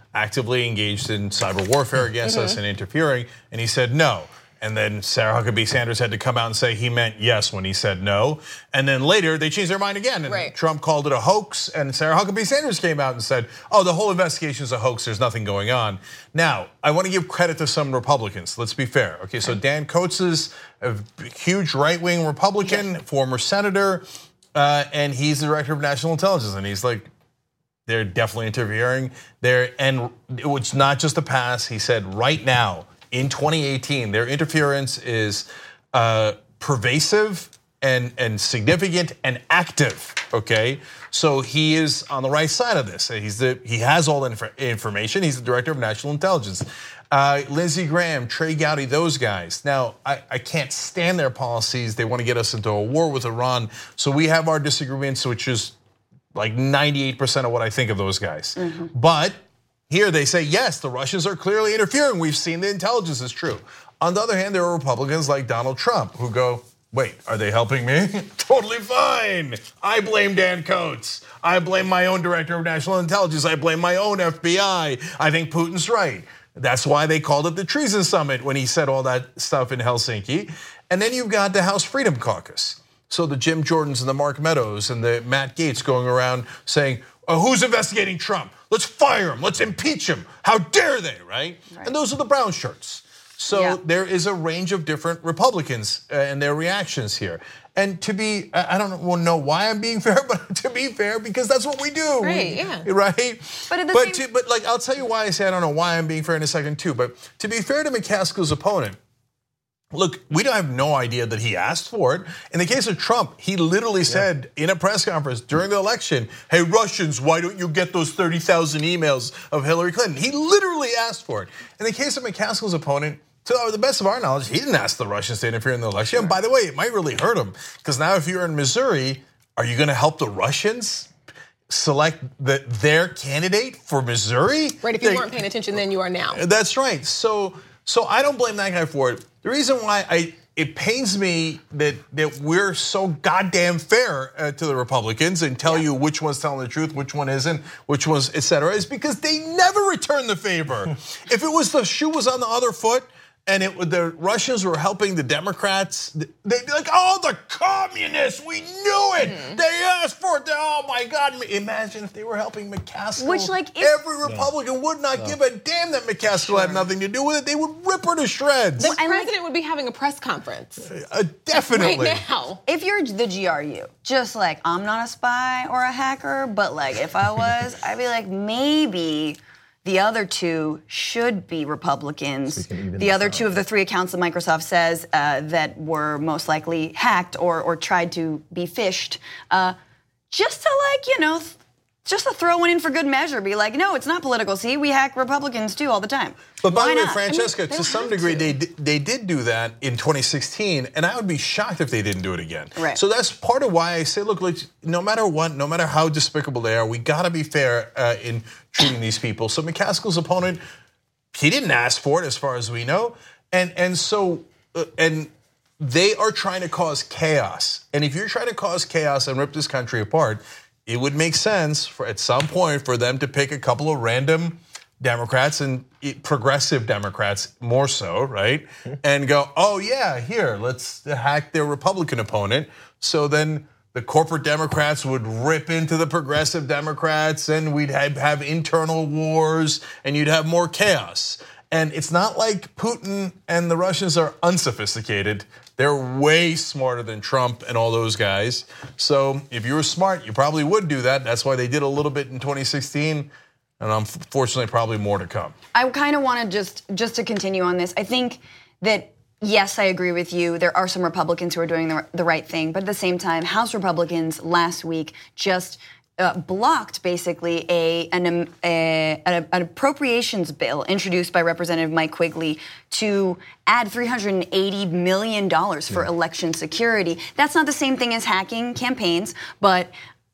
actively engaged in cyber warfare against us and interfering? And he said no. And then Sarah Huckabee Sanders had to come out and say he meant yes when he said no. And then later they changed their mind again. And Trump called it a hoax. And Sarah Huckabee Sanders came out and said, oh, the whole investigation is a hoax. There's nothing going on. Now, I want to give credit to some Republicans. Let's be fair. Okay, so Dan Coates is a huge right-wing Republican, former senator, and he's the director of national intelligence. And he's like, they're definitely interfering there. And it's not just a pass. He said right now, in 2018, their interference is pervasive and significant and active. Okay, so he is on the right side of this. He has all the information. He's the director of national intelligence. Lindsey Graham, Trey Gowdy, those guys. Now, I can't stand their policies. They want to get us into a war with Iran. So we have our disagreements, which is like 98% of what I think of those guys. But here they say, yes, the Russians are clearly interfering. We've seen the intelligence is true. On the other hand, there are Republicans like Donald Trump who go, wait, are they helping me? Totally fine. I blame Dan Coates. I blame my own director of national intelligence. I blame my own FBI. I think Putin's right. That's why they called it the Treason Summit when he said all that stuff in Helsinki. And then you've got the House Freedom Caucus. So the Jim Jordans and the Mark Meadows and the Matt Gaetz going around saying, who's investigating Trump? Let's fire him. Let's impeach him. How dare they, right? And those are the brown shirts. So there is a range of different Republicans and their reactions here. And to be, I don't know why I'm being fair, but to be fair, because that's what we do. Right, Right? But like, I'll tell you why I say I don't know why I'm being fair in a second too. But to be fair to McCaskill's opponent, look, we don't have no idea that he asked for it. In the case of Trump, he literally said in a press conference during the election, hey, Russians, why don't you get those 30,000 emails of Hillary Clinton? He literally asked for it. In the case of McCaskill's opponent, to the best of our knowledge, he didn't ask the Russians to interfere in the election. And by the way, it might really hurt him, because now if you're in Missouri, are you going to help the Russians select their candidate for Missouri? Right, if you weren't paying attention, then you are now. That's right. So I don't blame that guy for it. The reason why it pains me that we're so goddamn fair to the Republicans and tell you which one's telling the truth, which one isn't, which one's et cetera, is because they never return the favor. If it was the shoe was on the other foot, and the Russians were helping the Democrats, they'd be like, oh, the communists, we knew it. They asked for it. Oh my God, imagine if they were helping McCaskill. Which, like, every Republican would not give a damn that McCaskill had nothing to do with it. They would rip her to shreds. The president would be having a press conference. Definitely. Right now. If you're the GRU, just like, I'm not a spy or a hacker, but like if I was, I'd be like, maybe the other two should be Republicans. The other two of the three accounts that Microsoft says that were most likely hacked or tried to be phished, just to like, just to throw one in for good measure. Be like, no, it's not political. See, we hack Republicans too all the time. But by the way, Francesca, to some degree, they did do that in 2016, and I would be shocked if they didn't do it again. Right. So that's part of why I say, look, no matter what, no matter how despicable they are, we got to be fair in treating these people. So McCaskill's opponent, he didn't ask for it, as far as we know, and so they are trying to cause chaos. And if you're trying to cause chaos and rip this country apart, it would make sense at some point for them to pick a couple of random Democrats and progressive Democrats more so, right? And go, oh yeah, here, let's hack their Republican opponent. So then the corporate Democrats would rip into the progressive Democrats and we'd have internal wars and you'd have more chaos. And it's not like Putin and the Russians are unsophisticated. They're way smarter than Trump and all those guys. So if you were smart, you probably would do that. That's why they did a little bit in 2016. And unfortunately, probably more to come. I kind of want to just to continue on this. I think that, yes, I agree with you. There are some Republicans who are doing the right thing. But at the same time, House Republicans last week just blocked basically an appropriations bill introduced by Representative Mike Quigley to add $380 million for election security. That's not the same thing as hacking campaigns, but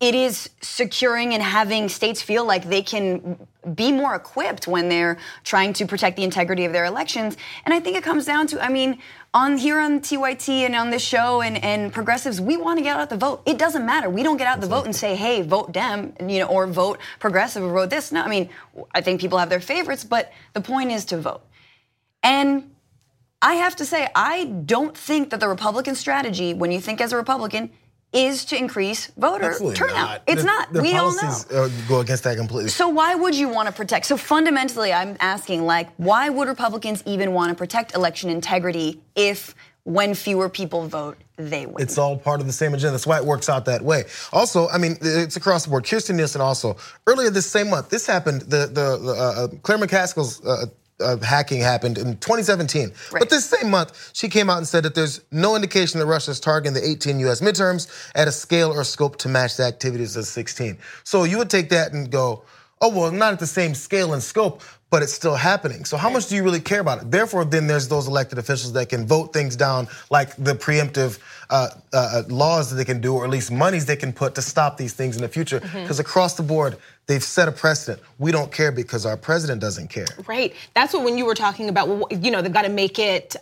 it is securing and having states feel like they can be more equipped when they're trying to protect the integrity of their elections. And I think it comes down to, I mean, here on TYT and on this show and progressives, we want to get out the vote. It doesn't matter. We don't get out the vote and say, hey, vote Dem, or vote progressive or vote this. No, I mean, I think people have their favorites, but the point is to vote. And I have to say, I don't think that the Republican strategy, when you think as a Republican, is to increase voter turnout. It's not. We all know. Go against that completely. So why would you want to protect? So fundamentally, I'm asking, why would Republicans even want to protect election integrity if when fewer people vote, they win? It's all part of the same agenda. That's why it works out that way. Also, I mean, it's across the board. Kirstjen Nielsen also, earlier this same month, this happened, Claire McCaskill's hacking happened in 2017. Right. But this same month, she came out and said that there's no indication that Russia is targeting the 18 US midterms at a scale or scope to match the activities of 16. So you would take that and go, oh, well, not at the same scale and scope, but it's still happening. So how much do you really care about it? Therefore, then there's those elected officials that can vote things down, like the preemptive laws that they can do, or at least monies they can put to stop these things in the future. Because across the board, they've set a precedent. We don't care because our president doesn't care. Right. That's what when you were talking about, they've got to make it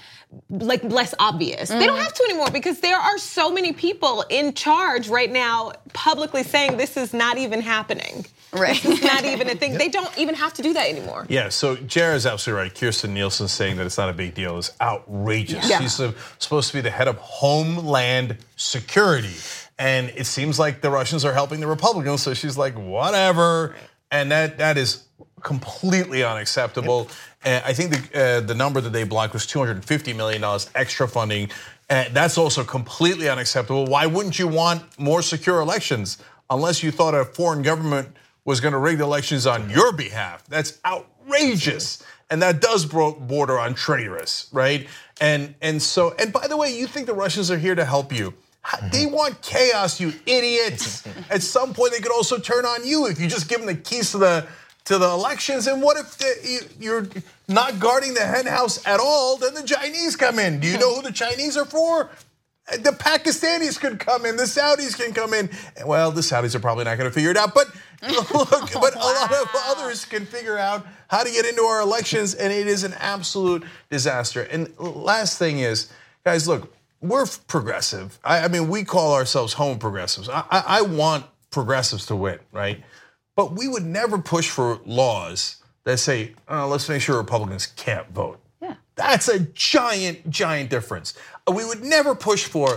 less obvious. They don't have to anymore because there are so many people in charge right now publicly saying this is not even happening. Right. This is not even a thing. They don't even have to do that anymore. Yeah, so Jared's absolutely right. Kirstjen Nielsen saying that it's not a big deal is outrageous. Yeah. She's supposed to be the head of Homeland Security. And it seems like the Russians are helping the Republicans, so she's like, whatever. Right. And that is completely unacceptable. And I think the number that they blocked was $250 million extra funding. And that's also completely unacceptable. Why wouldn't you want more secure elections unless you thought a foreign government was going to rig the elections on your behalf? That's outrageous. And that does border on traitorous, right? And by the way, you think the Russians are here to help you. They want chaos, you idiots. At some point, they could also turn on you if you just give them the keys to the elections. And what if you're not guarding the hen house at all? Then the Chinese come in. Do you know who the Chinese are for? The Pakistanis could come in. The Saudis can come in. Well, the Saudis are probably not going to figure it out. But look, but a lot of others can figure out how to get into our elections, and it is an absolute disaster. And last thing is, guys, look. We're progressive. I mean, we call ourselves home progressives. I want progressives to win, right? But we would never push for laws that say, let's make sure Republicans can't vote. Yeah. That's a giant, giant difference. We would never push for,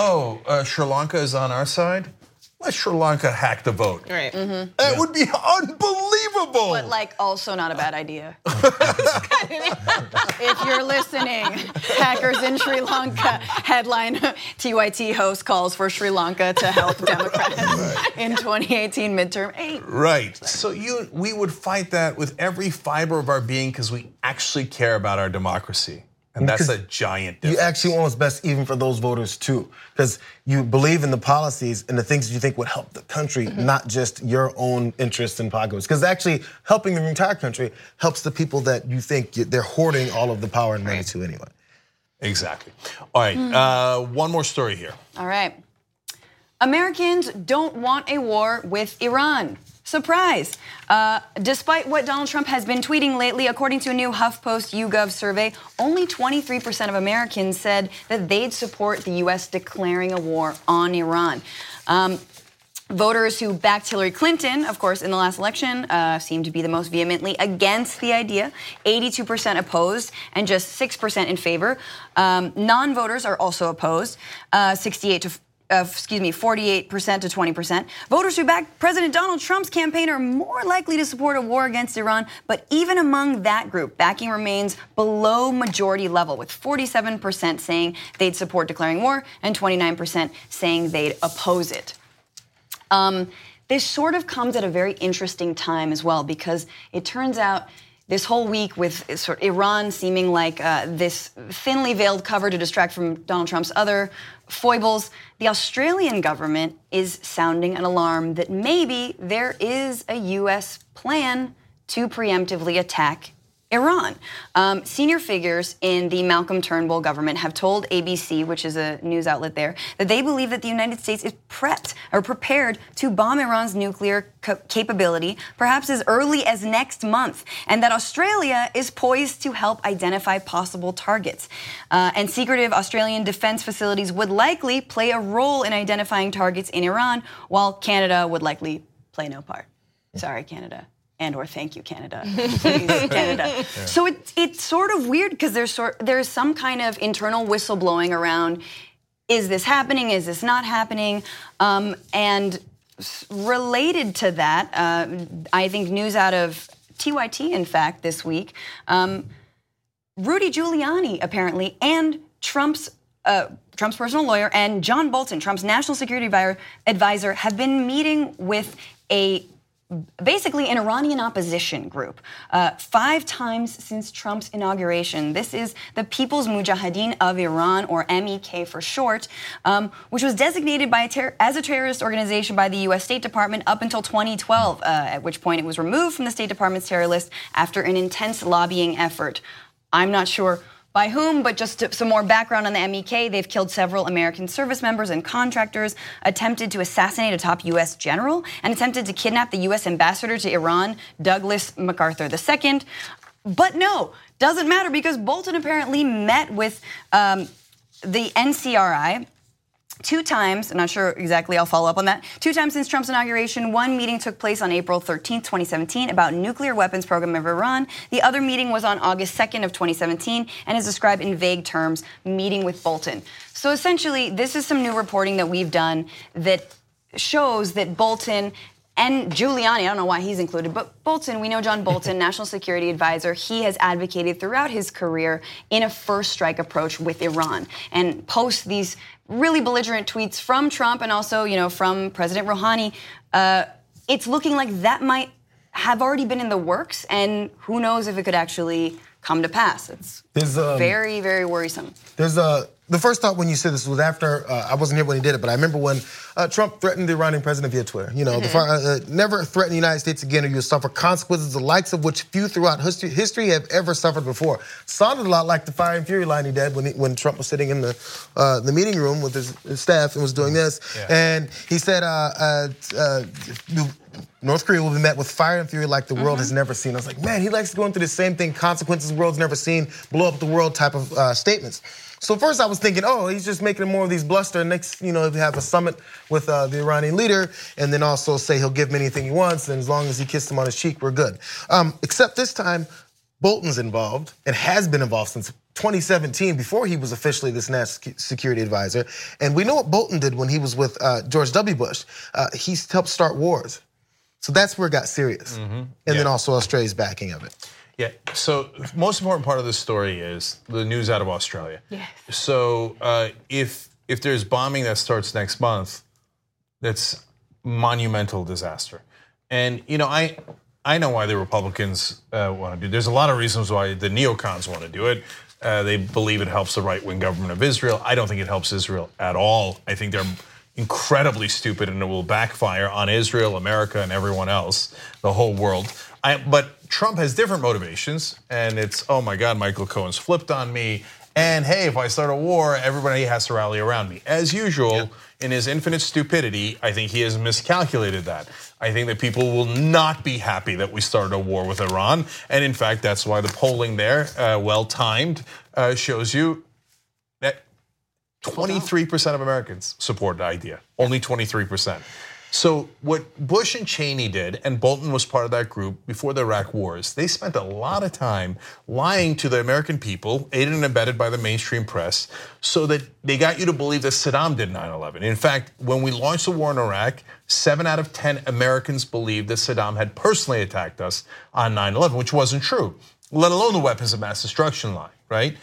Sri Lanka is on our side. Let Sri Lanka hack the vote. Right. That would be unbelievable. But also not a bad idea. If you're listening, hackers in Sri Lanka, headline, TYT host calls for Sri Lanka to help Democrats in 2018 midterm 8. Right. So we would fight that with every fiber of our being because we actually care about our democracy. And that's a giant difference. You actually want what's best even for those voters too. Because you believe in the policies and the things that you think would help the country, not just your own interests and pockets. Because actually helping the entire country helps the people that you think they're hoarding all of the power and money to anyway. Exactly. All right, one more story here. All right. Americans don't want a war with Iran. Surprise. Despite what Donald Trump has been tweeting lately, according to a new HuffPost YouGov survey, only 23% of Americans said that they'd support the U.S. declaring a war on Iran. Voters who backed Hillary Clinton, of course, in the last election, seemed to be the most vehemently against the idea. 82% opposed and just 6% in favor. Non-voters are also opposed, 48% to 20%. Voters who backed President Donald Trump's campaign are more likely to support a war against Iran, but even among that group, backing remains below majority level, with 47% saying they'd support declaring war and 29% saying they'd oppose it. This sort of comes at a very interesting time as well, because it turns out this whole week with sort of Iran seeming like this thinly veiled cover to distract from Donald Trump's other foibles, the Australian government is sounding an alarm that maybe there is a U.S. plan to preemptively attack Iran. Senior figures in the Malcolm Turnbull government have told ABC, which is a news outlet there, that they believe that the United States is prepared to bomb Iran's nuclear capability, perhaps as early as next month, and that Australia is poised to help identify possible targets. And secretive Australian defense facilities would likely play a role in identifying targets in Iran, while Canada would likely play no part. Sorry, Canada. And or thank you, Canada. Please, Canada. Yeah. So it's sort of weird because there's some kind of internal whistleblowing around, is this happening, is this not happening? And related to that, I think news out of TYT, in fact, this week, Rudy Giuliani, apparently, and Trump's personal lawyer and John Bolton, Trump's national security advisor, have been meeting with basically an Iranian opposition group 5 times since Trump's inauguration. This is the People's Mujahideen of Iran, or MEK for short, which was designated as a terrorist organization by the U.S. State Department up until 2012, at which point it was removed from the State Department's terror list after an intense lobbying effort. I'm not sure by whom, but just some more background on the MEK. They've killed several American service members and contractors, attempted to assassinate a top U.S. general, and attempted to kidnap the U.S. ambassador to Iran, Douglas MacArthur II. But no, doesn't matter, because Bolton apparently met with the NCRI 2 times, I'm not sure exactly, I'll follow up on that, 2 times since Trump's inauguration. One meeting took place on April 13th, 2017 about nuclear weapons program of Iran. The other meeting was on August 2nd of 2017 and is described in vague terms, meeting with Bolton. So essentially, this is some new reporting that we've done that shows that Bolton and Giuliani, I don't know why he's included, but Bolton, we know John Bolton, national security advisor, he has advocated throughout his career in a first strike approach with Iran and posts these really belligerent tweets from Trump and also, from President Rouhani. It's looking like that might have already been in the works, and who knows if it could actually come to pass. It's very, very worrisome. The first thought when you said this was after, I wasn't here when he did it, but I remember when Trump threatened the Iranian president via Twitter. Never threaten the United States again or you'll suffer consequences, the likes of which few throughout history have ever suffered before. Sounded a lot like the Fire and Fury line he did when Trump was sitting in the meeting room with his staff and was doing this. Yeah. And he said, North Korea will be met with fire and fury like the world has never seen. I was like, man, he likes going through the same thing, consequences the world's never seen, blow up the world type of statements. So first I was thinking, he's just making more of these bluster. Next, we have a summit with the Iranian leader, and then also say he'll give him anything he wants, and as long as he kissed him on his cheek, we're good. Except this time, Bolton's involved, and has been involved since 2017, before he was officially this national security advisor. And we know what Bolton did when he was with George W. Bush. He helped start wars. So that's where it got serious. And then also Australia's backing of it. Yeah, so most important part of this story is the news out of Australia. Yes. So if there's bombing that starts next month, that's monumental disaster. And I know why the Republicans want to do it. There's a lot of reasons why the neocons want to do it. They believe it helps the right-wing government of Israel. I don't think it helps Israel at all. I think they're incredibly stupid and it will backfire on Israel, America, and everyone else, the whole world. But Trump has different motivations, and it's, oh my God, Michael Cohen's flipped on me, and hey, if I start a war, everybody has to rally around me. As usual, in his infinite stupidity, I think he has miscalculated that. I think that people will not be happy that we started a war with Iran, and in fact, that's why the polling there, well-timed, shows you that 23% of Americans support the idea, only 23%. So what Bush and Cheney did, and Bolton was part of that group before the Iraq wars, they spent a lot of time lying to the American people, aided and abetted by the mainstream press, so that they got you to believe that Saddam did 9/11. In fact, when we launched the war in Iraq, 7 out of 10 Americans believed that Saddam had personally attacked us on 9/11, which wasn't true, let alone the weapons of mass destruction lie, right?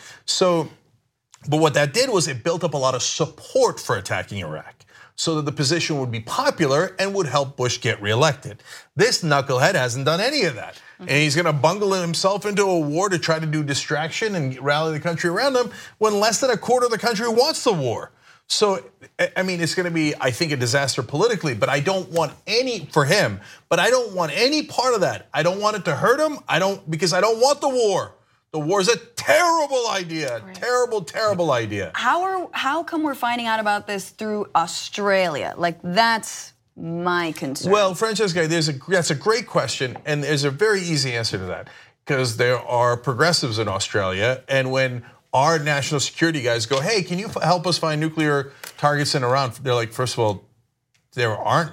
But what that did was it built up a lot of support for attacking Iraq, so that the position would be popular and would help Bush get reelected. This knucklehead hasn't done any of that. And he's gonna bungle himself into a war to try to do distraction and rally the country around him when less than a quarter of the country wants the war. So, I mean, it's going to be, I think, a disaster politically, but I don't want any, for him, but I don't want any part of that. I don't want it to hurt him. Because I don't want the war. The war is a terrible idea. Right. Terrible, terrible idea. How come we're finding out about this through Australia? Like, that's my concern. Well, Francesca, that's a great question, and there's a very easy answer to that. Because there are progressives in Australia, and when our national security guys go, hey, can you help us find nuclear targets in Iran? They're like, first of all, there aren't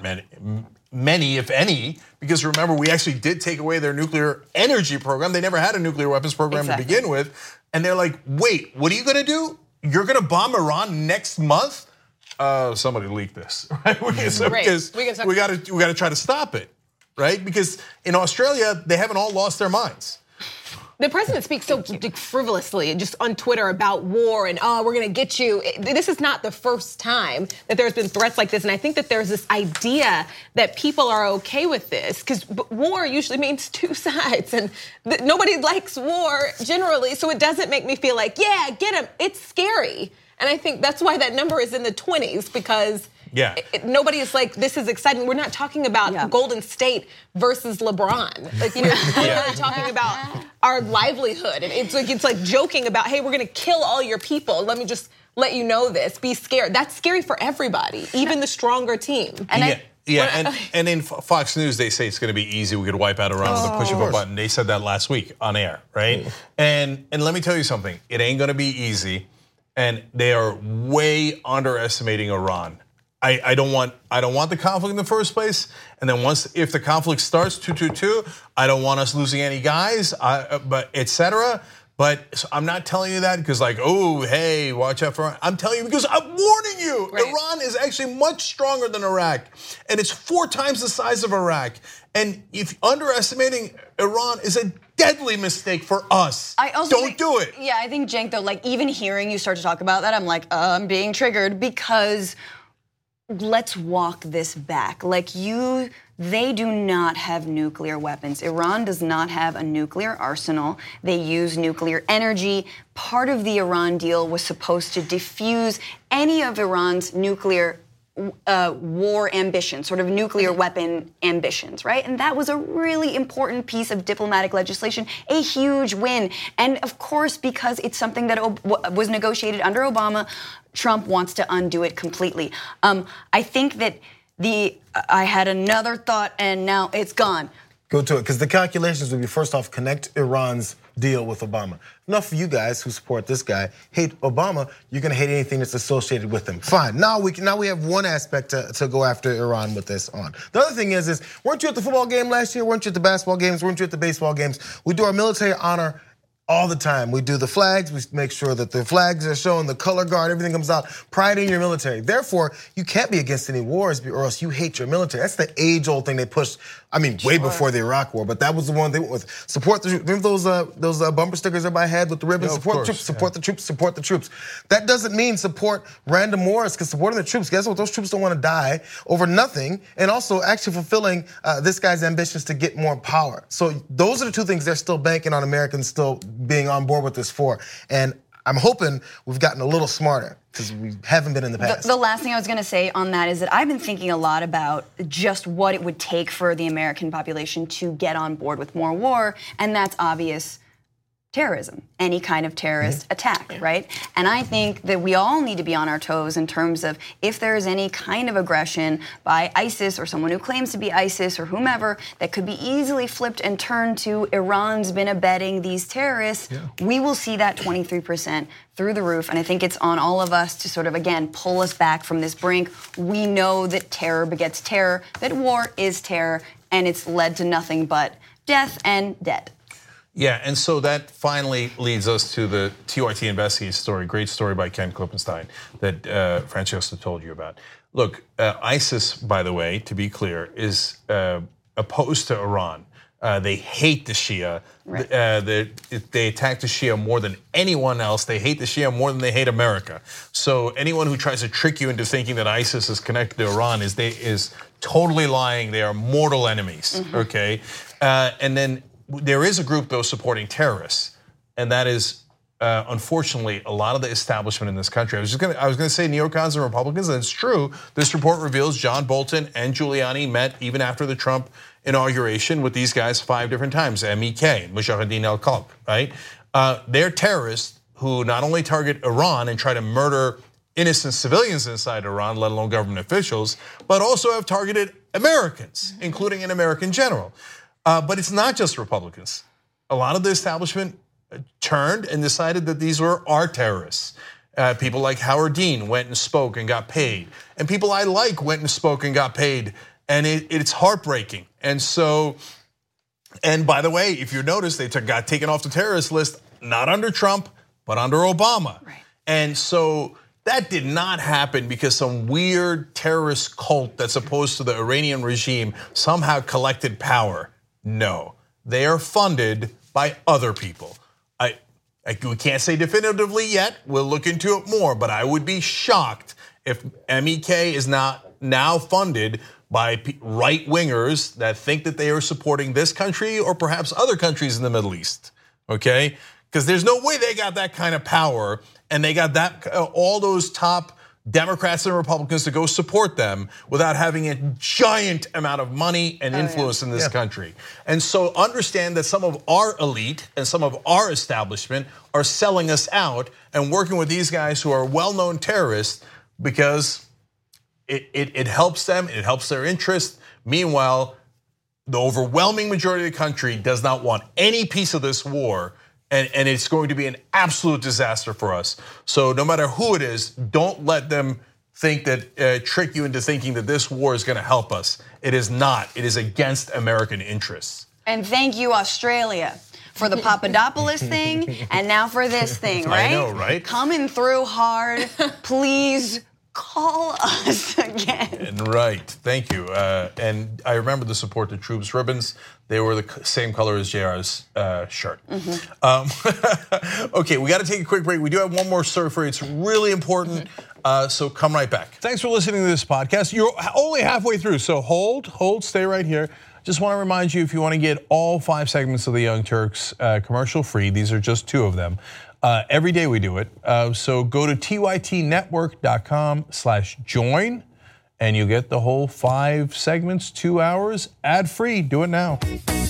many, if any, because remember, we actually did take away their nuclear energy program. They never had a nuclear weapons program to begin with. And they're like, wait, what are you gonna do? You're gonna bomb Iran next month? Somebody leaked this, right? Because we gotta try to stop it, right? Because in Australia, they haven't all lost their minds. The president speaks so frivolously just on Twitter about war and we're gonna get you. This is not the first time that there's been threats like this, and I think that there's this idea that people are okay with this because war usually means two sides, and nobody likes war generally, so it doesn't make me feel like, yeah, get him. It's scary, and I think that's why that number is in the 20s because. Yeah. Nobody is like, this is exciting. We're not talking about Golden State versus LeBron. Like, we're not talking about our livelihood. And it's like joking about, hey, we're gonna kill all your people. Let me just let you know this. Be scared. That's scary for everybody, even the stronger team. And and in Fox News, they say it's going to be easy. We could wipe out Iran with a push of a button. They said that last week on air, right? And let me tell you something. It ain't going to be easy, and they are way underestimating Iran. I don't want the conflict in the first place, and then if the conflict starts 222, I don't want us losing any guys, but etc. But I'm not telling you that because like, oh, hey, watch out for Iran. I'm telling you because I'm warning you. Right. Iran is actually much stronger than Iraq, and it's 4 times the size of Iraq. And if underestimating Iran is a deadly mistake for us. Don't do it. Yeah, I think, Cenk, though, like even hearing you start to talk about that, I'm like, I'm being triggered because. Let's walk this back. They do not have nuclear weapons. Iran does not have a nuclear arsenal. They use nuclear energy. Part of the Iran deal was supposed to defuse any of Iran's nuclear war ambitions, sort of nuclear weapon ambitions, right? And that was a really important piece of diplomatic legislation, a huge win. And of course, because it's something that was negotiated under Obama, Trump wants to undo it completely. I think that I had another thought and now it's gone. Go to it, because the calculations would be, first off, connect Iran's deal with Obama. Enough of you guys who support this guy hate Obama, you're gonna hate anything that's associated with him. Fine, now we have one aspect to go after Iran with this on. The other thing is weren't you at the football game last year? Weren't you at the basketball games? Weren't you at the baseball games? We do our military honor all the time. We do the flags, we make sure that the flags are shown, the color guard, everything comes out. Pride in your military. Therefore, you can't be against any wars or else you hate your military. That's the age-old thing they pushed, way before the Iraq war, but that was the one they went with. Support the troops. Remember those bumper stickers everybody had with the ribbons? Support the troops, support the troops, support the troops. That doesn't mean support random wars, because supporting the troops, guess what? Those troops don't want to die over nothing, and also actually fulfilling this guy's ambitions to get more power. So those are the two things they're still banking on Americans still being on board with this for. And I'm hoping we've gotten a little smarter, because we haven't been in the past. The last thing I was gonna say on that is that I've been thinking a lot about just what it would take for the American population to get on board with more war, and that's obvious. Terrorism, any kind of terrorist attack, right? And I think that we all need to be on our toes in terms of if there is any kind of aggression by ISIS or someone who claims to be ISIS or whomever that could be easily flipped and turned to Iran's been abetting these terrorists, we will see that 23% through the roof. And I think it's on all of us to sort of, again, pull us back from this brink. We know that terror begets terror, that war is terror, and it's led to nothing but death and dead. Yeah, and so that finally leads us to the TRT Investigates story, great story by Ken Klippenstein that Francesca told you about. Look, ISIS, by the way, to be clear, is opposed to Iran. They hate the Shia. Right. They attack the Shia more than anyone else. They hate the Shia more than they hate America. So anyone who tries to trick you into thinking that ISIS is connected to Iran is totally lying. They are mortal enemies, okay? And then there is a group, though, supporting terrorists, and that is unfortunately, a lot of the establishment in this country. I was going to say neocons and Republicans, and it's true. This report reveals John Bolton and Giuliani met even after the Trump inauguration with these guys 5 different times. MEK, Mujahideen al-Khalq, right? They're terrorists who not only target Iran and try to murder innocent civilians inside Iran, let alone government officials, but also have targeted Americans, including an American general. But it's not just Republicans. A lot of the establishment turned and decided that these were our terrorists. People like Howard Dean went and spoke and got paid. And people I like went and spoke and got paid. And it's heartbreaking. And so, and by the way, if you notice, they got taken off the terrorist list, not under Trump, but under Obama. Right. And so that did not happen because some weird terrorist cult that's opposed to the Iranian regime somehow collected power. No, they are funded by other people. We can't say definitively yet. We'll look into it more, but I would be shocked if MEK is not now funded by right-wingers that think that they are supporting this country or perhaps other countries in the Middle East, okay? Because there's no way they got that kind of power and they got that all those top Democrats and Republicans to go support them without having a giant amount of money and influence in this country. And so understand that some of our elite and some of our establishment are selling us out and working with these guys who are well-known terrorists because it helps them, it helps their interest. Meanwhile, the overwhelming majority of the country does not want any piece of this war. And it's going to be an absolute disaster for us. So no matter who it is, don't let them think that, trick you into thinking that this war is gonna help us. It is not, it is against American interests. And thank you, Australia, for the Papadopoulos thing, and now for this thing, right? I know, right? Coming through hard, please call us again. And right, thank you. And I remember the support the troops ribbons. They were the same color as JR's shirt. Okay, we got to take a quick break. We do have one more story for you. It's really important, so come right back. Thanks for listening to this podcast. You're only halfway through, so hold, stay right here. Just want to remind you, if you want to get all 5 segments of the Young Turks commercial free, these are just 2 of them. Every day we do it. So go to tytnetwork.com/join. And you get the whole 5 segments, 2 hours, ad-free. Do it now.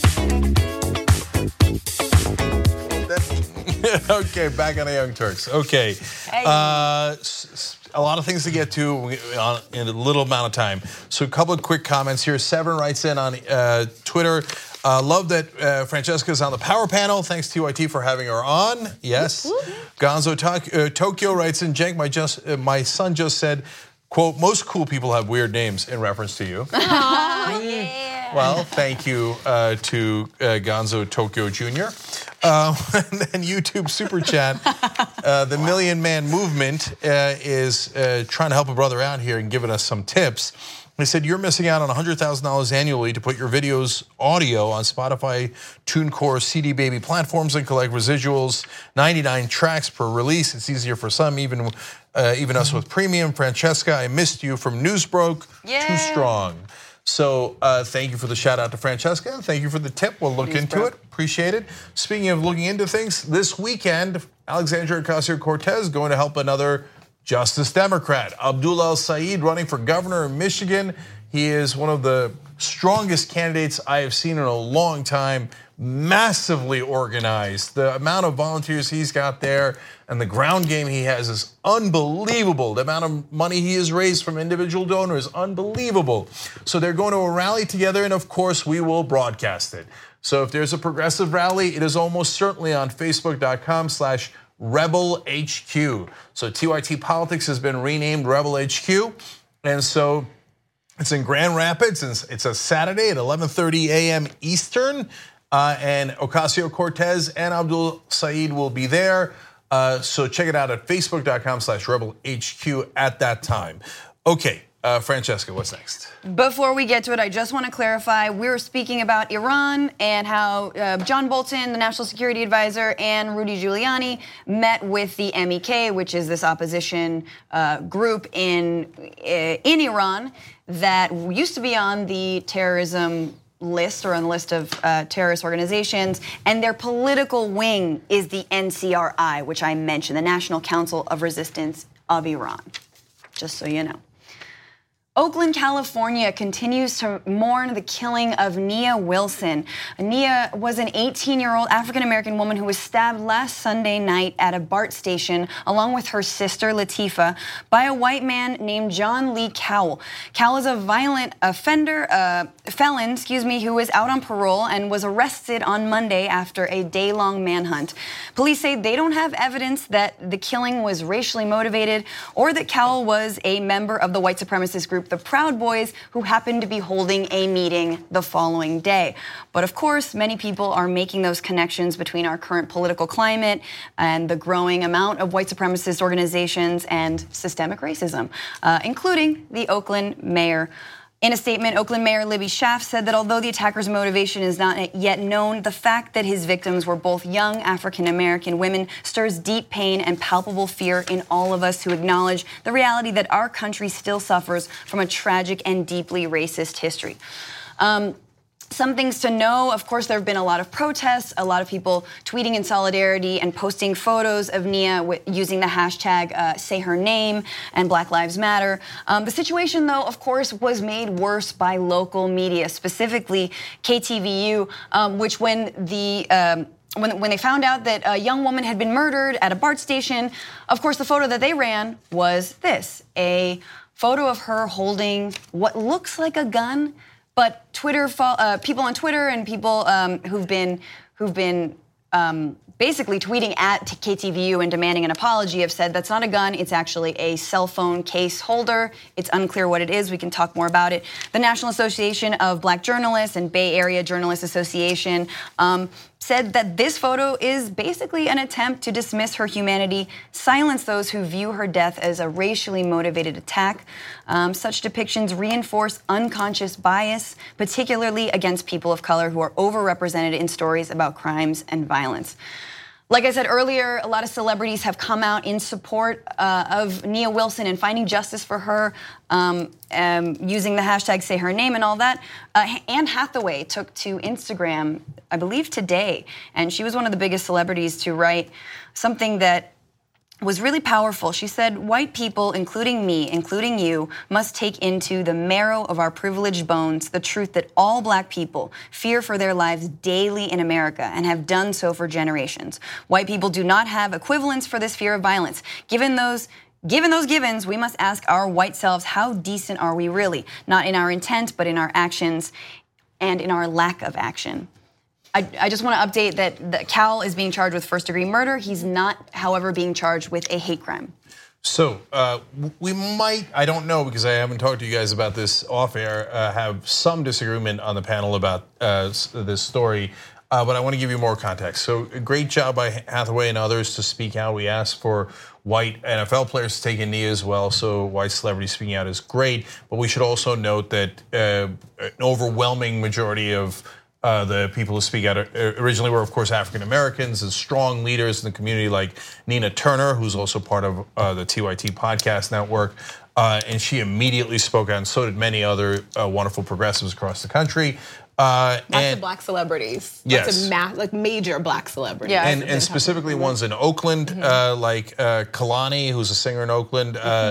Okay, back on the Young Turks. Okay, a lot of things to get to in a little amount of time. So a couple of quick comments here. Severin writes in on Twitter. Love that Francesca's on the power panel. Thanks TYT for having her on. Yes. Gonzo Tokyo writes in, Cenk, my son just said, quote, most cool people have weird names, in reference to you. Yeah. Well, thank you to Gonzo Tokyo Jr. And then YouTube Super Chat, the Million Man Movement is trying to help a brother out here and giving us some tips. They said, you're missing out on $100,000 annually to put your videos audio on Spotify, TuneCore, CD Baby platforms and collect residuals, 99 tracks per release. It's easier for some, even us with premium. Francesca, I missed you from Newsbroke. Too strong. So thank you for the shout out to Francesca. Thank you for the tip. We'll look into it. Appreciate it. Speaking of looking into things, this weekend, Alexandria Ocasio-Cortez going to help another Justice Democrat, Abdul El-Sayed, running for governor in Michigan. He is one of the strongest candidates I have seen in a long time, massively organized. The amount of volunteers he's got there and the ground game he has is unbelievable. The amount of money he has raised from individual donors, unbelievable. So they're going to a rally together, and of course we will broadcast it. So if there's a progressive rally, it is almost certainly on Facebook.com/Rebel HQ. So TYT Politics has been renamed Rebel HQ. And so it's in Grand Rapids. It's a Saturday at 11:30 a.m. Eastern. And Ocasio-Cortez and Abdul Sayed will be there. So check it out at Facebook.com/Rebel HQ at that time. Okay, Francesca, what's next? Before we get to it, I just want to clarify, we were speaking about Iran and how John Bolton, the National Security Advisor, and Rudy Giuliani met with the MEK, which is this opposition group in Iran that used to be on the terrorism list or on the list of terrorist organizations, and their political wing is the NCRI, which I mentioned, the National Council of Resistance of Iran, just so you know. Oakland, California continues to mourn the killing of Nia Wilson. Nia was an 18-year-old African-American woman who was stabbed last Sunday night at a BART station along with her sister Latifah by a white man named John Lee Cowell. Cowell is a violent felon, who was out on parole and was arrested on Monday after a day-long manhunt. Police say they don't have evidence that the killing was racially motivated or that Cowell was a member of the white supremacist group the Proud Boys, who happened to be holding a meeting the following day. But of course, many people are making those connections between our current political climate and the growing amount of white supremacist organizations and systemic racism, including the Oakland mayor. In a statement, Oakland Mayor Libby Schaaf said that although the attacker's motivation is not yet known, the fact that his victims were both young African-American women stirs deep pain and palpable fear in all of us who acknowledge the reality that our country still suffers from a tragic and deeply racist history. Some things to know, of course, there have been a lot of protests, a lot of people tweeting in solidarity and posting photos of Nia using the hashtag #SayHerName and Black Lives Matter. The situation, though, of course, was made worse by local media, specifically KTVU, which when they found out that a young woman had been murdered at a BART station, of course, the photo that they ran was this, a photo of her holding what looks like a gun. But people on Twitter and people who've been basically tweeting at KTVU and demanding an apology have said that's not a gun, it's actually a cell phone case holder. It's unclear what it is. We can talk more about it. The National Association of Black Journalists and Bay Area Journalists Association said that this photo is basically an attempt to dismiss her humanity, silence those who view her death as a racially motivated attack. Such depictions reinforce unconscious bias, particularly against people of color who are overrepresented in stories about crimes and violence. Like I said earlier, a lot of celebrities have come out in support of Nia Wilson and finding justice for her, using the hashtag #SayHerName and all that. Anne Hathaway took to Instagram, I believe today, and she was one of the biggest celebrities to write something that was really powerful. She said, white people, including me, including you, must take into the marrow of our privileged bones the truth that all black people fear for their lives daily in America and have done so for generations. White people do not have equivalents for this fear of violence. Given those givens, we must ask our white selves, how decent are we really? Not in our intent, but in our actions and in our lack of action. I just want to update that Cowell is being charged with first-degree murder. He's not, however, being charged with a hate crime. So we might, I don't know because I haven't talked to you guys about this off air, have some disagreement on the panel about this story, but I want to give you more context. So a great job by Hathaway and others to speak out. We asked for white NFL players to take a knee as well, so white celebrities speaking out is great, but we should also note that an overwhelming majority of the people who speak out originally were, of course, African Americans and strong leaders in the community like Nina Turner, who's also part of the TYT podcast network. And she immediately spoke out, and so did many other wonderful progressives across the country. Lots of black celebrities. Yes. Lots of like major black celebrities. Yeah. And specifically ones in Oakland, like Kalani, who's a singer in Oakland,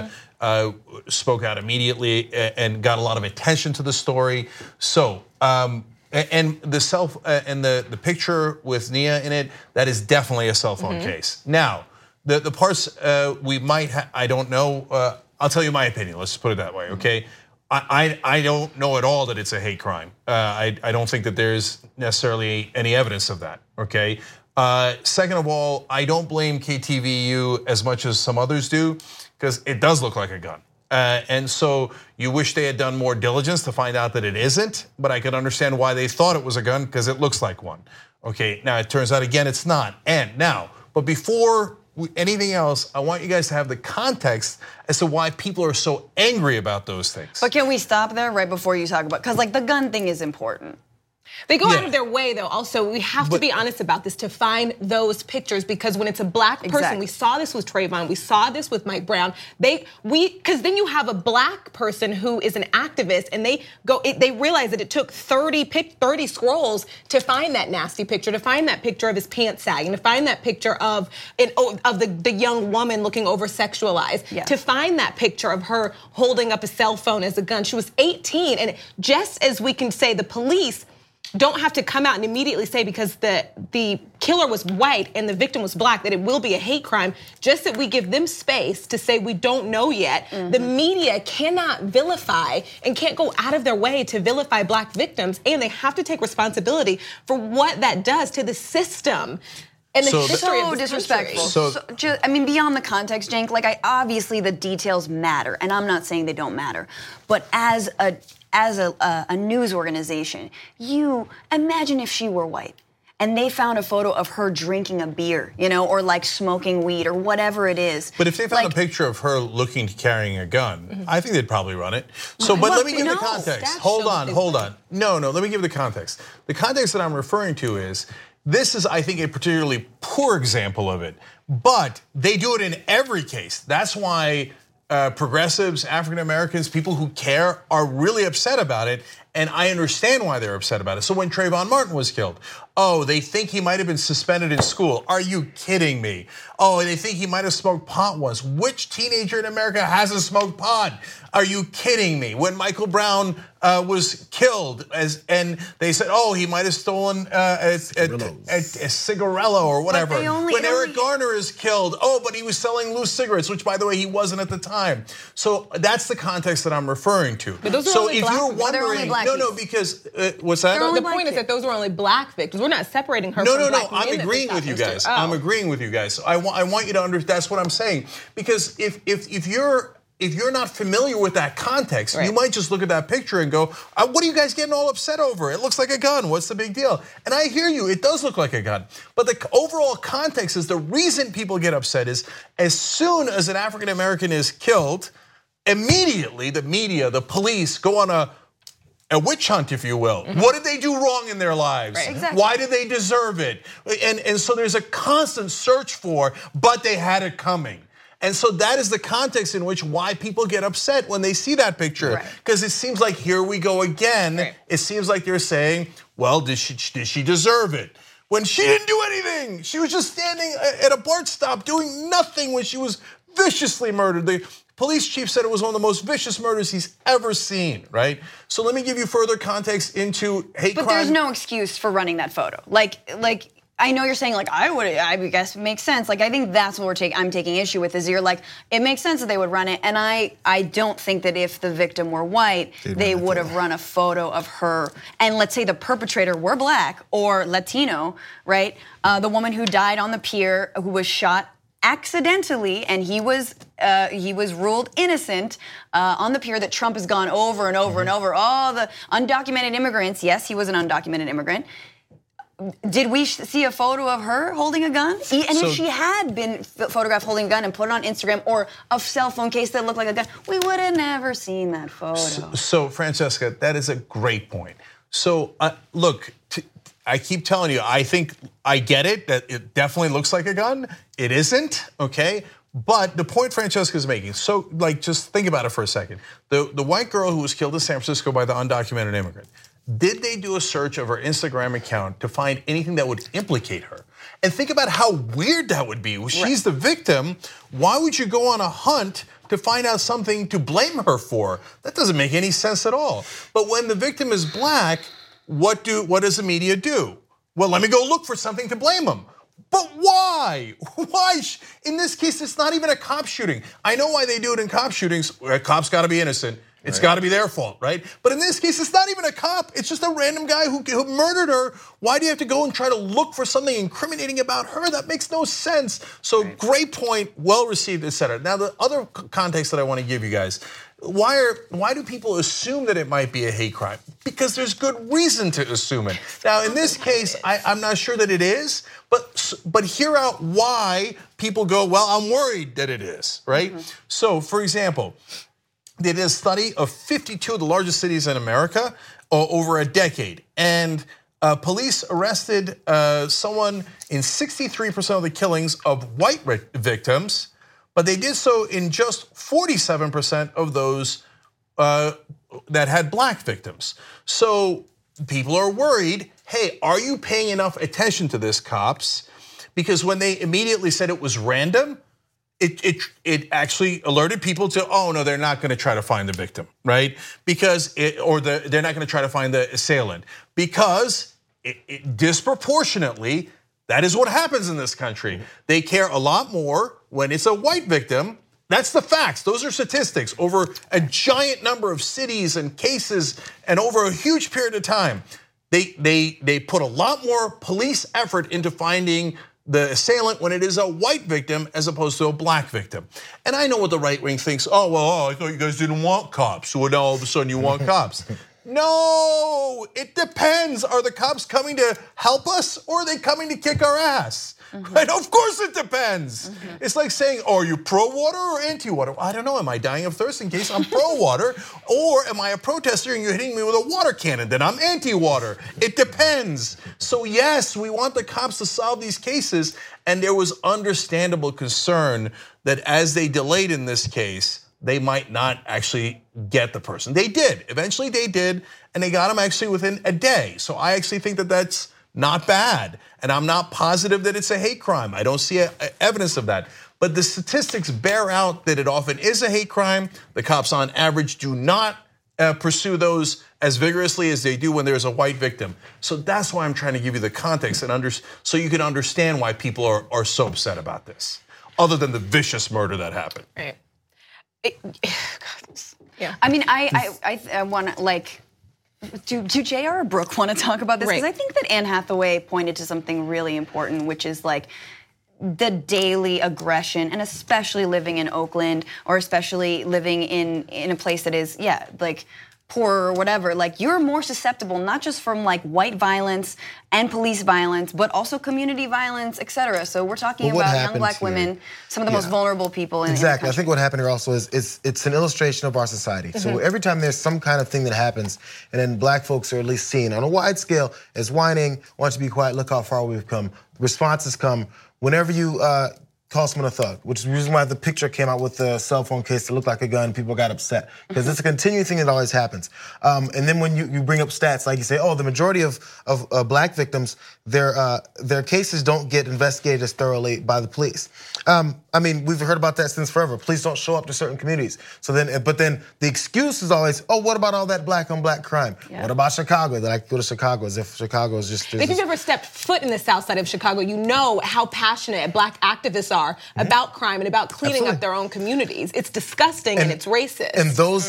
spoke out immediately and got a lot of attention to the story. So, and the picture with Nia in it, that is definitely a cell phone case. Now, the parts we might, I don't know. I'll tell you my opinion. Let's just put it that way, okay? I don't know at all that it's a hate crime. I don't think that there's necessarily any evidence of that, okay? Second of all, I don't blame KTVU as much as some others do, because it does look like a gun. And so you wish they had done more diligence to find out that it isn't, but I could understand why they thought it was a gun because it looks like one. Okay, now it turns out again it's not. And now, but before anything else, I want you guys to have the context as to why people are so angry about those things. But can we stop there right before you talk about, because like the gun thing is important. They go out of their way, though. Also, we have to be honest about this, to find those pictures, because when it's a black person, we saw this with Trayvon, we saw this with Mike Brown. Because then you have a black person who is an activist, and they realize that it took 30 scrolls to find that nasty picture, to find that picture of his pants sagging, to find that picture of the young woman looking over sexualized, to find that picture of her holding up a cell phone as a gun. She was 18, and just as we can say the police don't have to come out and immediately say, because the killer was white and the victim was black, that it will be a hate crime, just that we give them space to say we don't know yet. The media cannot vilify and can't go out of their way to vilify black victims, and they have to take responsibility for what that does to the system. And the history of this disrespectful. I mean, beyond the context, Cenk, obviously the details matter, and I'm not saying they don't matter, but as a news organization, you imagine if she were white and they found a photo of her drinking a beer, or smoking weed or whatever it is. But if they found a picture of her looking to carrying a gun, I think they'd probably run it. So, but let me give the context. Hold on. No, let me give the context. The context that I'm referring to is, this is, I think, a particularly poor example of it, but they do it in every case. That's why progressives, African Americans, people who care are really upset about it, and I understand why they're upset about it. So when Trayvon Martin was killed, they think he might have been suspended in school. Are you kidding me? They think he might have smoked pot once. Which teenager in America hasn't smoked pot? Are you kidding me? When Michael Brown was killed, and they said, he might have stolen a cigarello or whatever. When Eric Garner is killed, but he was selling loose cigarettes, which, by the way, he wasn't at the time. So that's the context that I'm referring to. But those are so if you're wondering, because what's that? The point is that those were only black victims. We're not separating her from black men. I'm agreeing with you guys. I'm agreeing with you guys. I want you to understand. That's what I'm saying. Because if you're not familiar with that context, you might just look at that picture and go, what are you guys getting all upset over? It looks like a gun. What's the big deal? And I hear you, it does look like a gun. But the overall context is, the reason people get upset is, as soon as an African American is killed, immediately the media, the police go on a witch hunt, if you will. What did they do wrong in their lives? Exactly. Why did they deserve it? And so there's a constant search for, but they had it coming. And so that is the context in which why people get upset when they see that picture. Because it seems like, here we go again. It seems like they're saying, well, did she deserve it? When she didn't do anything. She was just standing at a BART stop doing nothing when she was viciously murdered. The police chief said it was one of the most vicious murders he's ever seen, right? So let me give you further context into hate crime. But there's no excuse for running that photo. I know you're saying, I guess it makes sense. I think that's what I'm taking issue with, is you're like, it makes sense that they would run it. And I don't think that if the victim were white, they would have run a photo of her. And let's say the perpetrator were black or Latino, right? The woman who died on the pier, who was shot accidentally, and he was ruled innocent on the pier, that Trump has gone over and over and over. All the undocumented immigrants, yes, he was an undocumented immigrant. Did we see a photo of her holding a gun? And if she had been photographed holding a gun and put it on Instagram, or a cell phone case that looked like a gun, we would have never seen that photo. So Francesca, that is a great point. So look, I keep telling you, I think I get it, that it definitely looks like a gun. It isn't, okay? But the point Francesca is making, so just think about it for a second. The white girl who was killed in San Francisco by the undocumented immigrant, did they do a search of her Instagram account to find anything that would implicate her? And think about how weird that would be. She's the victim. Why would you go on a hunt to find out something to blame her for? That doesn't make any sense at all. But when the victim is black, what does the media do? Well, let me go look for something to blame them. But why? Why? In this case, it's not even a cop shooting. I know why they do it in cop shootings. A cop's got to be innocent. It's got to be their fault, right? But in this case, it's not even a cop. It's just a random guy who murdered her. Why do you have to go and try to look for something incriminating about her? That makes no sense. So great point, well received, et cetera. Now, the other context that I want to give you guys, why do people assume that it might be a hate crime? Because there's good reason to assume it. Now, in this case, I'm not sure that it is, but hear out why people go, well, I'm worried that it is, right? So, for example, they did a study of 52 of the largest cities in America. over a decade. And police arrested someone in 63% of the killings of white victims, but they did so in just 47% of those that had black victims. So people are worried, hey, are you paying enough attention to this, cops? Because when they immediately said it was random, it actually alerted people to, oh no, they're not gonna try to find the victim, right? Because they're not gonna try to find the assailant. Because disproportionately, that is what happens in this country. They care a lot more when it's a white victim. That's the facts, those are statistics over a giant number of cities and cases and over a huge period of time. They put a lot more police effort into finding the assailant when it is a white victim as opposed to a black victim. And I know what the right wing thinks, oh, well, I thought you guys didn't want cops, so now all of a sudden you want cops. No, it depends. Are the cops coming to help us or are they coming to kick our ass? Right? Of course it depends. It's like saying, oh, are you pro-water or anti-water? I don't know, am I dying of thirst in case I'm pro-water? Or am I a protester and you're hitting me with a water cannon, then I'm anti-water? It depends. So yes, we want the cops to solve these cases, and there was understandable concern that as they delayed in this case, they might not actually get the person. They did, eventually they did, and they got him actually within a day. So I actually think that that's not bad. And I'm not positive that it's a hate crime. I don't see evidence of that. But the statistics bear out that it often is a hate crime. The cops on average do not pursue those as vigorously as they do when there's a white victim. So that's why I'm trying to give you the context and so you can understand why people are so upset about this, other than the vicious murder that happened. Right. Yeah. I mean, I want to like. Do JR or Brooke want to talk about this? Because I think that Anne Hathaway pointed to something really important, which is like the daily aggression, and especially living in Oakland or especially living in a place that is, like poor or whatever, like you're more susceptible not just from like white violence and police violence, but also community violence, et cetera. So we're talking about young black women, some of the most vulnerable people in the country. I think what happened here also is it's an illustration of our society. So every time there's some kind of thing that happens, and then black folks are at least seen on a wide scale as whining, want to be quiet, look how far we've come. Responses come whenever you call someone a thug, which is the reason why the picture came out with the cell phone case that looked like a gun. People got upset because it's a continuing thing that always happens. And then when you bring up stats, like you say, oh, the majority of black victims, their cases don't get investigated as thoroughly by the police. I mean, we've heard about that since forever. Police don't show up to certain communities. But then the excuse is always, oh, what about all that black on black crime? Yeah. What about Chicago? That I could go to Chicago as if Chicago is just. If you've ever stepped foot in the south side of Chicago, you know how passionate black activists are about crime and about cleaning up their own communities. It's disgusting and it's racist. And those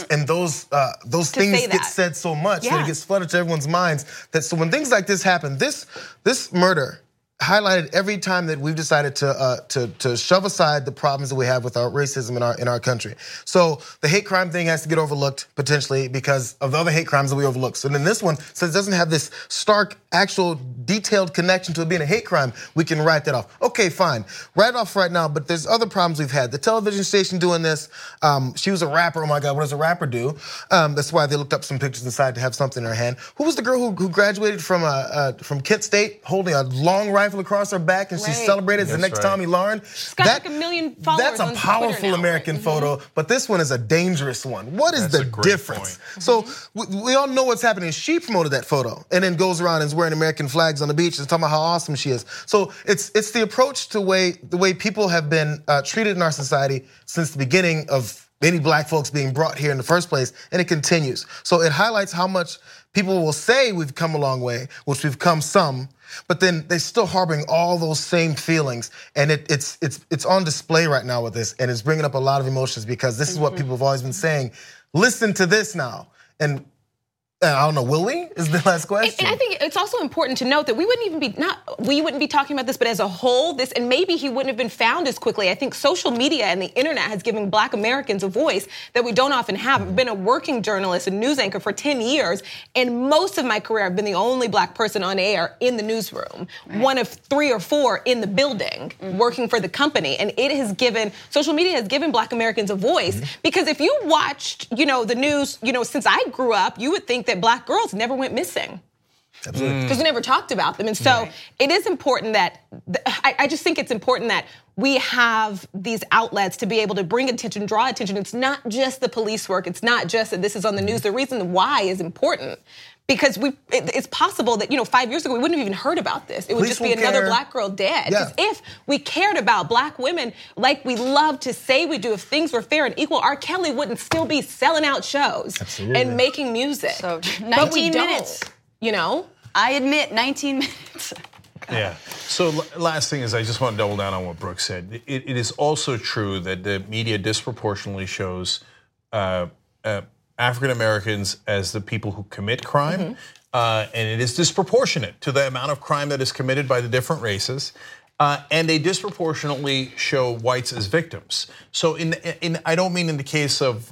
things get said so much that it gets flooded to everyone's minds. That so when things like this happen, this murder highlighted every time that we've decided to shove aside the problems that we have with our racism in our country. So the hate crime thing has to get overlooked potentially because of the other hate crimes that we overlooked. So then this one, since it doesn't have this stark, actual, detailed connection to it being a hate crime, we can write that off. Okay, fine, write it off right now. But there's other problems we've had. The television station doing this. She was a rapper. Oh my God, what does a rapper do? That's why they looked up some pictures and decided to have something in her hand. Who was the girl who graduated from Kent State holding a long rifle across her back and she celebrated the next Tommy Lauren? She's got like 1 million followers. That's a powerful American photo, but this one is a dangerous one. What is the difference? So we all know what's happening. She promoted that photo and then goes around and is wearing American flags on the beach and talking about how awesome she is. So it's the approach to the way people have been treated in our society since the beginning of many black folks being brought here in the first place, and it continues. So it highlights how much people will say we've come a long way, which we've come some, but then they're still harboring all those same feelings, and it's on display right now with this, and it's bringing up a lot of emotions because this is what people have always been saying. Listen to this now, and I don't know, will we? Is the last question. And I think it's also important to note that we wouldn't be talking about this, but as a whole, and maybe he wouldn't have been found as quickly. I think social media and the internet has given black Americans a voice that we don't often have. I've been a working journalist and news anchor for 10 years, and most of my career I've been the only black person on air in the newsroom, one of 3 or 4 in the building, working for the company. And social media has given black Americans a voice, because if you watched, the news, since I grew up, you would think that black girls never went missing. Because we never talked about them. And so it is important that, I just think it's important that we have these outlets to be able to bring attention, draw attention. It's not just the police work. It's not just that this is on the news. The reason why is important. Because it's possible that, 5 years ago, we wouldn't have even heard about this. It would just be another black girl dead. Because if we cared about black women like we love to say we do, if things were fair and equal, R. Kelly wouldn't still be selling out shows and making music. So 19 minutes. I admit, 19 minutes. Yeah. So last thing is I just want to double down on what Brooke said. It is also true that the media disproportionately shows African Americans as the people who commit crime, and it is disproportionate to the amount of crime that is committed by the different races, and they disproportionately show whites as victims. So I don't mean in the case of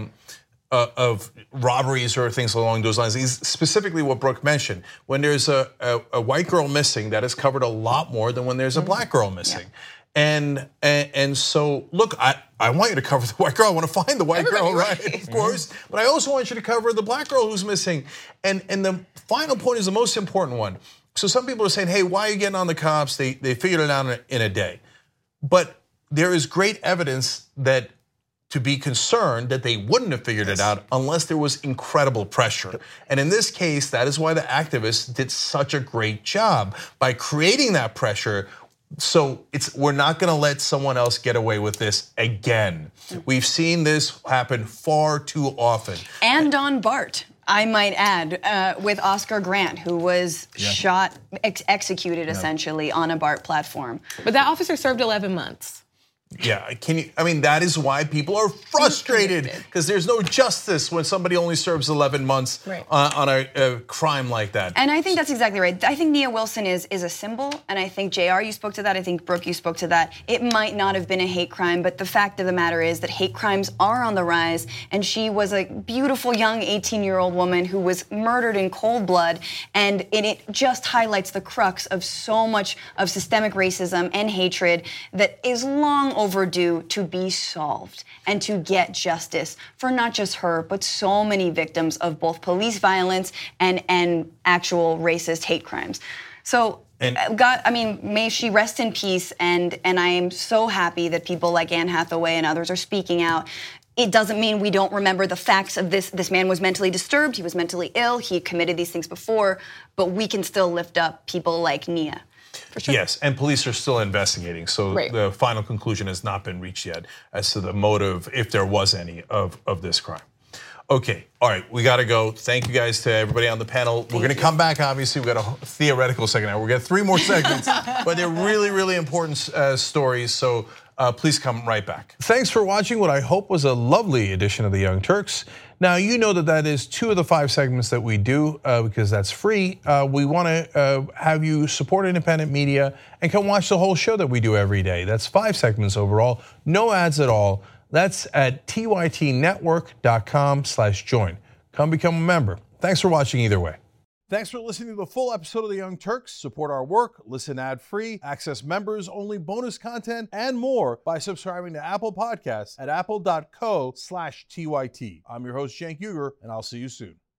robberies or things along those lines. Is specifically what Brooke mentioned. When there's a white girl missing, that is covered a lot more than when there's a black girl missing. And so, look, I want you to cover the white girl. I want to find the white girl, right? Of course. But I also want you to cover the black girl who's missing. And the final point is the most important one. So some people are saying, hey, why are you getting on the cops? They figured it out in a day. But there is great evidence that to be concerned that they wouldn't have figured it out unless there was incredible pressure. And in this case, that is why the activists did such a great job by creating that pressure. So we're not gonna let someone else get away with this again. We've seen this happen far too often. And on Bart, I might add, with Oscar Grant, who was shot, executed essentially on a BART platform. But that officer served 11 months. Yeah, that is why people are frustrated, because there's no justice when somebody only serves 11 months on a crime like that. And I think that's exactly right. I think Nia Wilson is a symbol, and I think JR, you spoke to that, I think Brooke, you spoke to that. It might not have been a hate crime, but the fact of the matter is that hate crimes are on the rise, and she was a beautiful young 18-year-old woman who was murdered in cold blood, and it just highlights the crux of so much of systemic racism and hatred that is long overdue to be solved and to get justice for not just her, but so many victims of both police violence and actual racist hate crimes. So, may she rest in peace, and I am so happy that people like Anne Hathaway and others are speaking out. It doesn't mean we don't remember the facts of this. This man was mentally disturbed, he was mentally ill, he committed these things before, but we can still lift up people like Nia. For sure. Yes, and police are still investigating, so the final conclusion has not been reached yet as to the motive, if there was any, of this crime. Okay, all right, we gotta go. Thank you guys to everybody on the panel. We're gonna come back, obviously, we got a theoretical second hour. We're gonna have 3 more segments, but they're really, really important stories, so please come right back. Thanks for watching what I hope was a lovely edition of the Young Turks. Now, you know that is 2 of the 5 segments that we do because that's free. We want to have you support independent media and come watch the whole show that we do every day. That's 5 segments overall, no ads at all. That's at tytnetwork.com/join. Come become a member. Thanks for watching either way. Thanks for listening to the full episode of The Young Turks. Support our work, listen ad-free, access members-only bonus content, and more by subscribing to Apple Podcasts at apple.co/TYT. I'm your host, Cenk Uygur, and I'll see you soon.